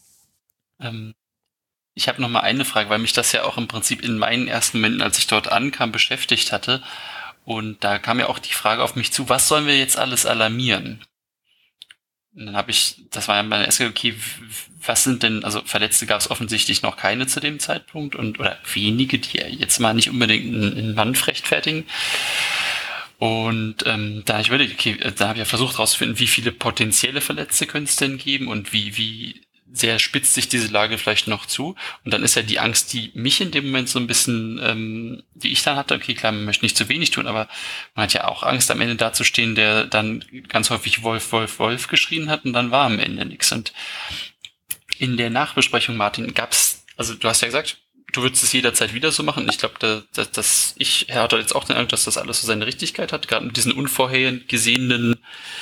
Ich habe noch mal eine Frage, weil mich das ja auch im Prinzip in meinen ersten Momenten, als ich dort ankam, beschäftigt hatte. Und da kam ja auch die Frage auf mich zu, was sollen wir jetzt alles alarmieren? Und dann das war ja meine erste, okay, was sind denn, also Verletzte gab es offensichtlich noch keine zu dem Zeitpunkt oder wenige, die jetzt mal nicht unbedingt einen Mann rechtfertigen. Und da habe ich überlegt, okay, da habe ich ja versucht herauszufinden, wie viele potenzielle Verletzte könnte es denn geben und wie sehr spitzt sich diese Lage vielleicht noch zu. Und dann ist ja die Angst, die mich in dem Moment so ein bisschen, die ich dann hatte, okay, klar, man möchte nicht zu wenig tun, aber man hat ja auch Angst, am Ende dazustehen, der dann ganz häufig Wolf, Wolf, Wolf geschrien hat und dann war am Ende nichts. Und in der Nachbesprechung, Martin, gab's, also du hast ja gesagt, du würdest es jederzeit wieder so machen. Ich glaube, ich hatte jetzt auch den Eindruck, dass das alles so seine Richtigkeit hat, gerade mit diesen unvorhergesehenen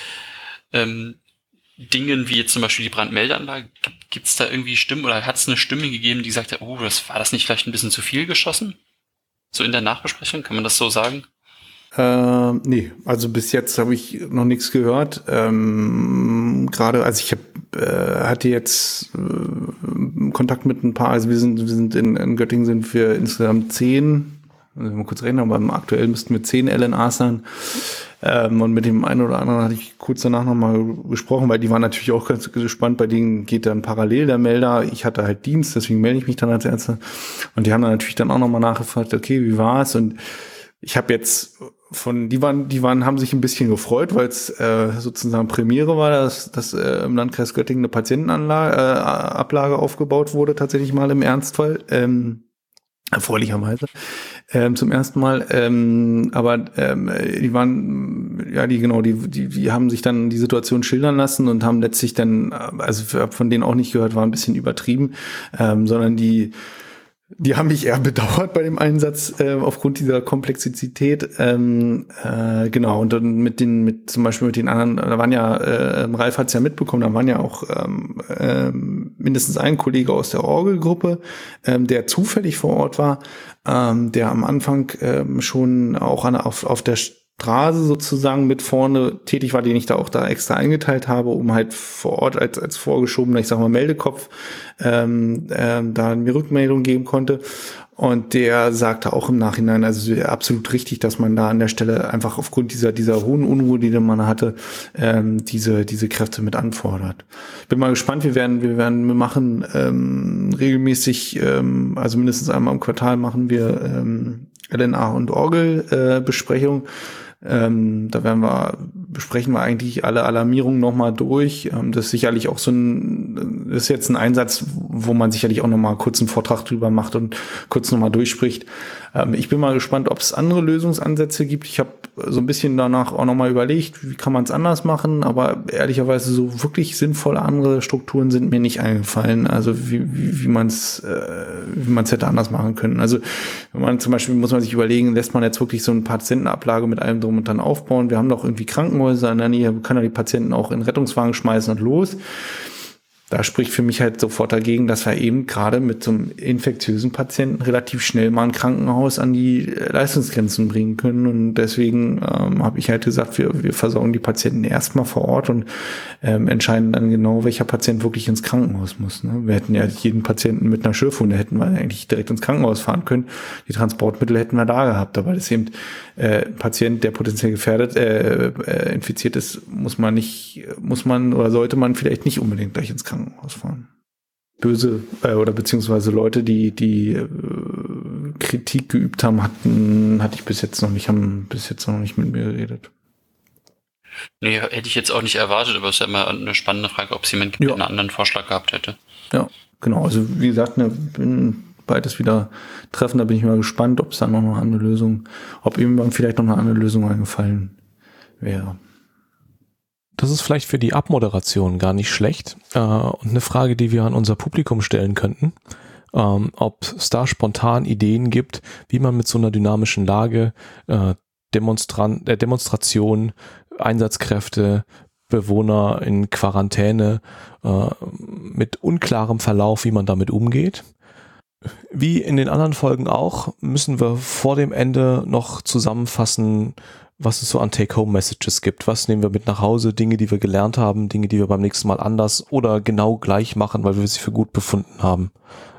Dingen wie jetzt zum Beispiel die Brandmeldeanlage. Gibt es da irgendwie Stimmen oder hat es eine Stimme gegeben, die gesagt hat, oh, war das nicht vielleicht ein bisschen zu viel geschossen? So in der Nachbesprechung, kann man das so sagen? Nee, also bis jetzt habe ich noch nichts gehört. Gerade, also ich hatte jetzt Kontakt mit ein paar, also wir sind in Göttingen sind wir insgesamt 10, also mal kurz rechnen, aber aktuell müssten wir 10 LNAs sein. Und mit dem einen oder anderen hatte ich kurz danach nochmal gesprochen, weil die waren natürlich auch ganz gespannt, bei denen geht dann parallel der Melder. Ich hatte halt Dienst, deswegen melde ich mich dann als Erster. Und die haben dann natürlich dann auch nochmal nachgefragt, okay, wie war's? Und ich habe jetzt haben sich ein bisschen gefreut, weil es sozusagen Premiere war, dass im Landkreis Göttingen eine Patientenablage aufgebaut wurde, tatsächlich mal im Ernstfall, erfreulicherweise, zum ersten Mal. Aber die waren, ja, die haben sich dann die Situation schildern lassen und haben letztlich dann, also von denen auch nicht gehört, war ein bisschen übertrieben, sondern die haben mich eher bedauert bei dem Einsatz aufgrund dieser Komplexität. Genau, und dann zum Beispiel mit den anderen, da waren ja, Ralf hat's ja mitbekommen, da waren ja auch mindestens ein Kollege aus der Orgelgruppe, der zufällig vor Ort war, der am Anfang schon auch auf der Straße sozusagen mit vorne tätig war, den ich da auch extra eingeteilt habe, um halt vor Ort als vorgeschobener, ich sag mal, Meldekopf da mir Rückmeldung geben konnte. Und der sagte auch im Nachhinein, also absolut richtig, dass man da an der Stelle einfach aufgrund dieser hohen Unruhe, die man hatte, diese Kräfte mit anfordert. Bin mal gespannt, wir machen regelmäßig, also mindestens einmal im Quartal machen wir LNA und Orgelbesprechung. Da besprechen wir eigentlich alle Alarmierungen nochmal durch. Das ist sicherlich auch das ist jetzt ein Einsatz, wo man sicherlich auch nochmal kurz einen Vortrag drüber macht und kurz nochmal durchspricht. Ich bin mal gespannt, ob es andere Lösungsansätze gibt. Ich habe so ein bisschen danach auch nochmal überlegt, wie kann man es anders machen, aber ehrlicherweise so wirklich sinnvolle andere Strukturen sind mir nicht eingefallen. Also wie man es hätte anders machen können. Also wenn man zum Beispiel, muss man sich überlegen, lässt man jetzt wirklich so eine Patientenablage mit allem drum und dran aufbauen. Wir haben doch irgendwie Krankenhäuser in der Nähe, wir können ja die Patienten auch in Rettungswagen schmeißen und los. Da spricht für mich halt sofort dagegen, dass wir eben gerade mit so einem infektiösen Patienten relativ schnell mal ein Krankenhaus an die Leistungsgrenzen bringen können. Und deswegen habe ich halt gesagt, wir versorgen die Patienten erstmal vor Ort und entscheiden dann genau, welcher Patient wirklich ins Krankenhaus muss. Ne? Wir hätten ja jeden Patienten mit einer Schürfwunde, hätten wir eigentlich direkt ins Krankenhaus fahren können. Die Transportmittel hätten wir da gehabt. Aber das ist eben ein Patient, der potenziell gefährdet, infiziert ist, muss man oder sollte man vielleicht nicht unbedingt gleich ins Krankenhaus fahren. Böse oder beziehungsweise Leute, die Kritik geübt haben, hatte ich bis jetzt noch nicht mit mir geredet. Nee, hätte ich jetzt auch nicht erwartet, aber es ist ja immer eine spannende Frage, ob es jemand gibt, der einen anderen Vorschlag gehabt hätte. Ja, genau. Also wie gesagt, bin beides wieder treffen, da bin ich mal gespannt, ob es da noch eine andere Lösung, ob ihm vielleicht noch eine andere Lösung eingefallen wäre. Das ist vielleicht für die Abmoderation gar nicht schlecht. Und eine Frage, die wir an unser Publikum stellen könnten, ob es da spontan Ideen gibt, wie man mit so einer dynamischen Lage, Demonstration, Einsatzkräfte, Bewohner in Quarantäne, mit unklarem Verlauf, wie man damit umgeht. Wie in den anderen Folgen auch, müssen wir vor dem Ende noch zusammenfassen, was es so an Take-Home-Messages gibt. Was nehmen wir mit nach Hause? Dinge, die wir gelernt haben, Dinge, die wir beim nächsten Mal anders oder genau gleich machen, weil wir sie für gut befunden haben.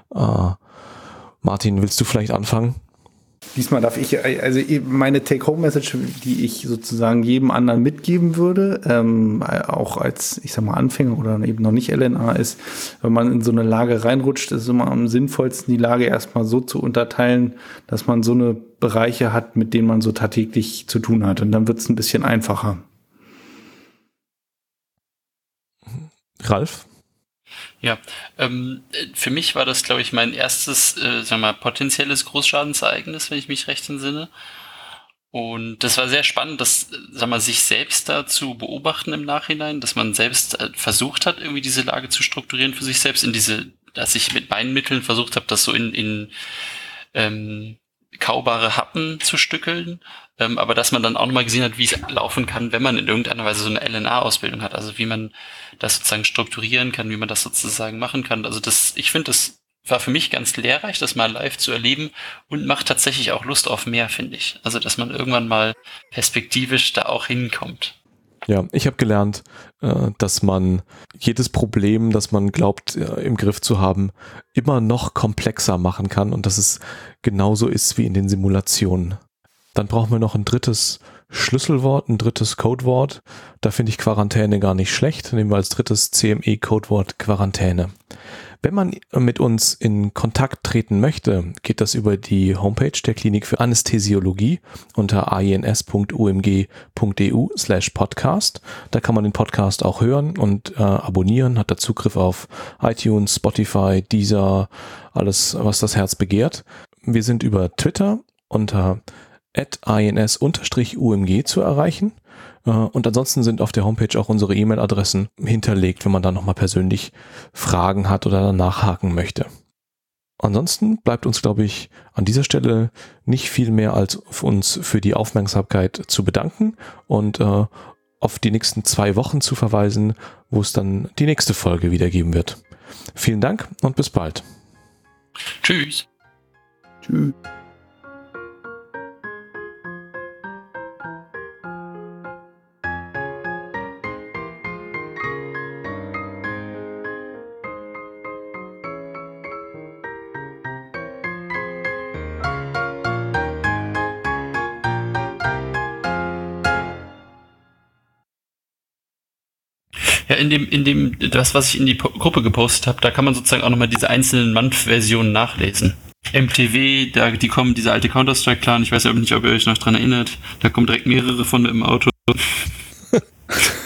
Martin, willst du vielleicht anfangen? Diesmal darf ich, also meine Take-Home-Message, die ich sozusagen jedem anderen mitgeben würde, auch als, ich sag mal, Anfänger oder eben noch nicht LNA ist, wenn man in so eine Lage reinrutscht, ist es immer am sinnvollsten, die Lage erstmal so zu unterteilen, dass man so eine Bereiche hat, mit denen man so tagtäglich zu tun hat. Und dann wird es ein bisschen einfacher. Ralf? Ja, für mich war das, glaube ich, mein erstes, potenzielles Großschadensereignis, wenn ich mich recht entsinne. Und das war sehr spannend, sich selbst da zu beobachten im Nachhinein, dass man selbst versucht hat, irgendwie diese Lage zu strukturieren für sich selbst, dass ich mit meinen Mitteln versucht habe, das so in kaubare Happen zu stückeln, aber dass man dann auch nochmal gesehen hat, wie es laufen kann, wenn man in irgendeiner Weise so eine LNA-Ausbildung hat, also wie man das sozusagen strukturieren kann, wie man das sozusagen machen kann. Also ich finde, das war für mich ganz lehrreich, das mal live zu erleben und macht tatsächlich auch Lust auf mehr, finde ich. Also, dass man irgendwann mal perspektivisch da auch hinkommt. Ja, ich habe gelernt, dass man jedes Problem, das man glaubt im Griff zu haben, immer noch komplexer machen kann und dass es genauso ist wie in den Simulationen. Dann brauchen wir noch ein drittes Schlüsselwort, ein drittes Codewort. Da finde ich Quarantäne gar nicht schlecht. Nehmen wir als drittes CME-Codewort Quarantäne. Wenn man mit uns in Kontakt treten möchte, geht das über die Homepage der Klinik für Anästhesiologie unter ins.umg.eu/podcast. Da kann man den Podcast auch hören und abonnieren, hat da Zugriff auf iTunes, Spotify, Deezer, alles, was das Herz begehrt. Wir sind über Twitter unter @ins_umg zu erreichen. Und ansonsten sind auf der Homepage auch unsere E-Mail-Adressen hinterlegt, wenn man da nochmal persönlich Fragen hat oder nachhaken möchte. Ansonsten bleibt uns, glaube ich, an dieser Stelle nicht viel mehr als uns für die Aufmerksamkeit zu bedanken und auf die nächsten 2 Wochen zu verweisen, wo es dann die nächste Folge wieder geben wird. Vielen Dank und bis bald. Tschüss. Tschüss. Ja, das, was ich in die Gruppe gepostet habe, da kann man sozusagen auch nochmal diese einzelnen Month-Versionen nachlesen. MTW, die kommen, dieser alte Counter-Strike-Clan, ich weiß ja nicht, ob ihr euch noch dran erinnert, da kommen direkt mehrere von im Auto.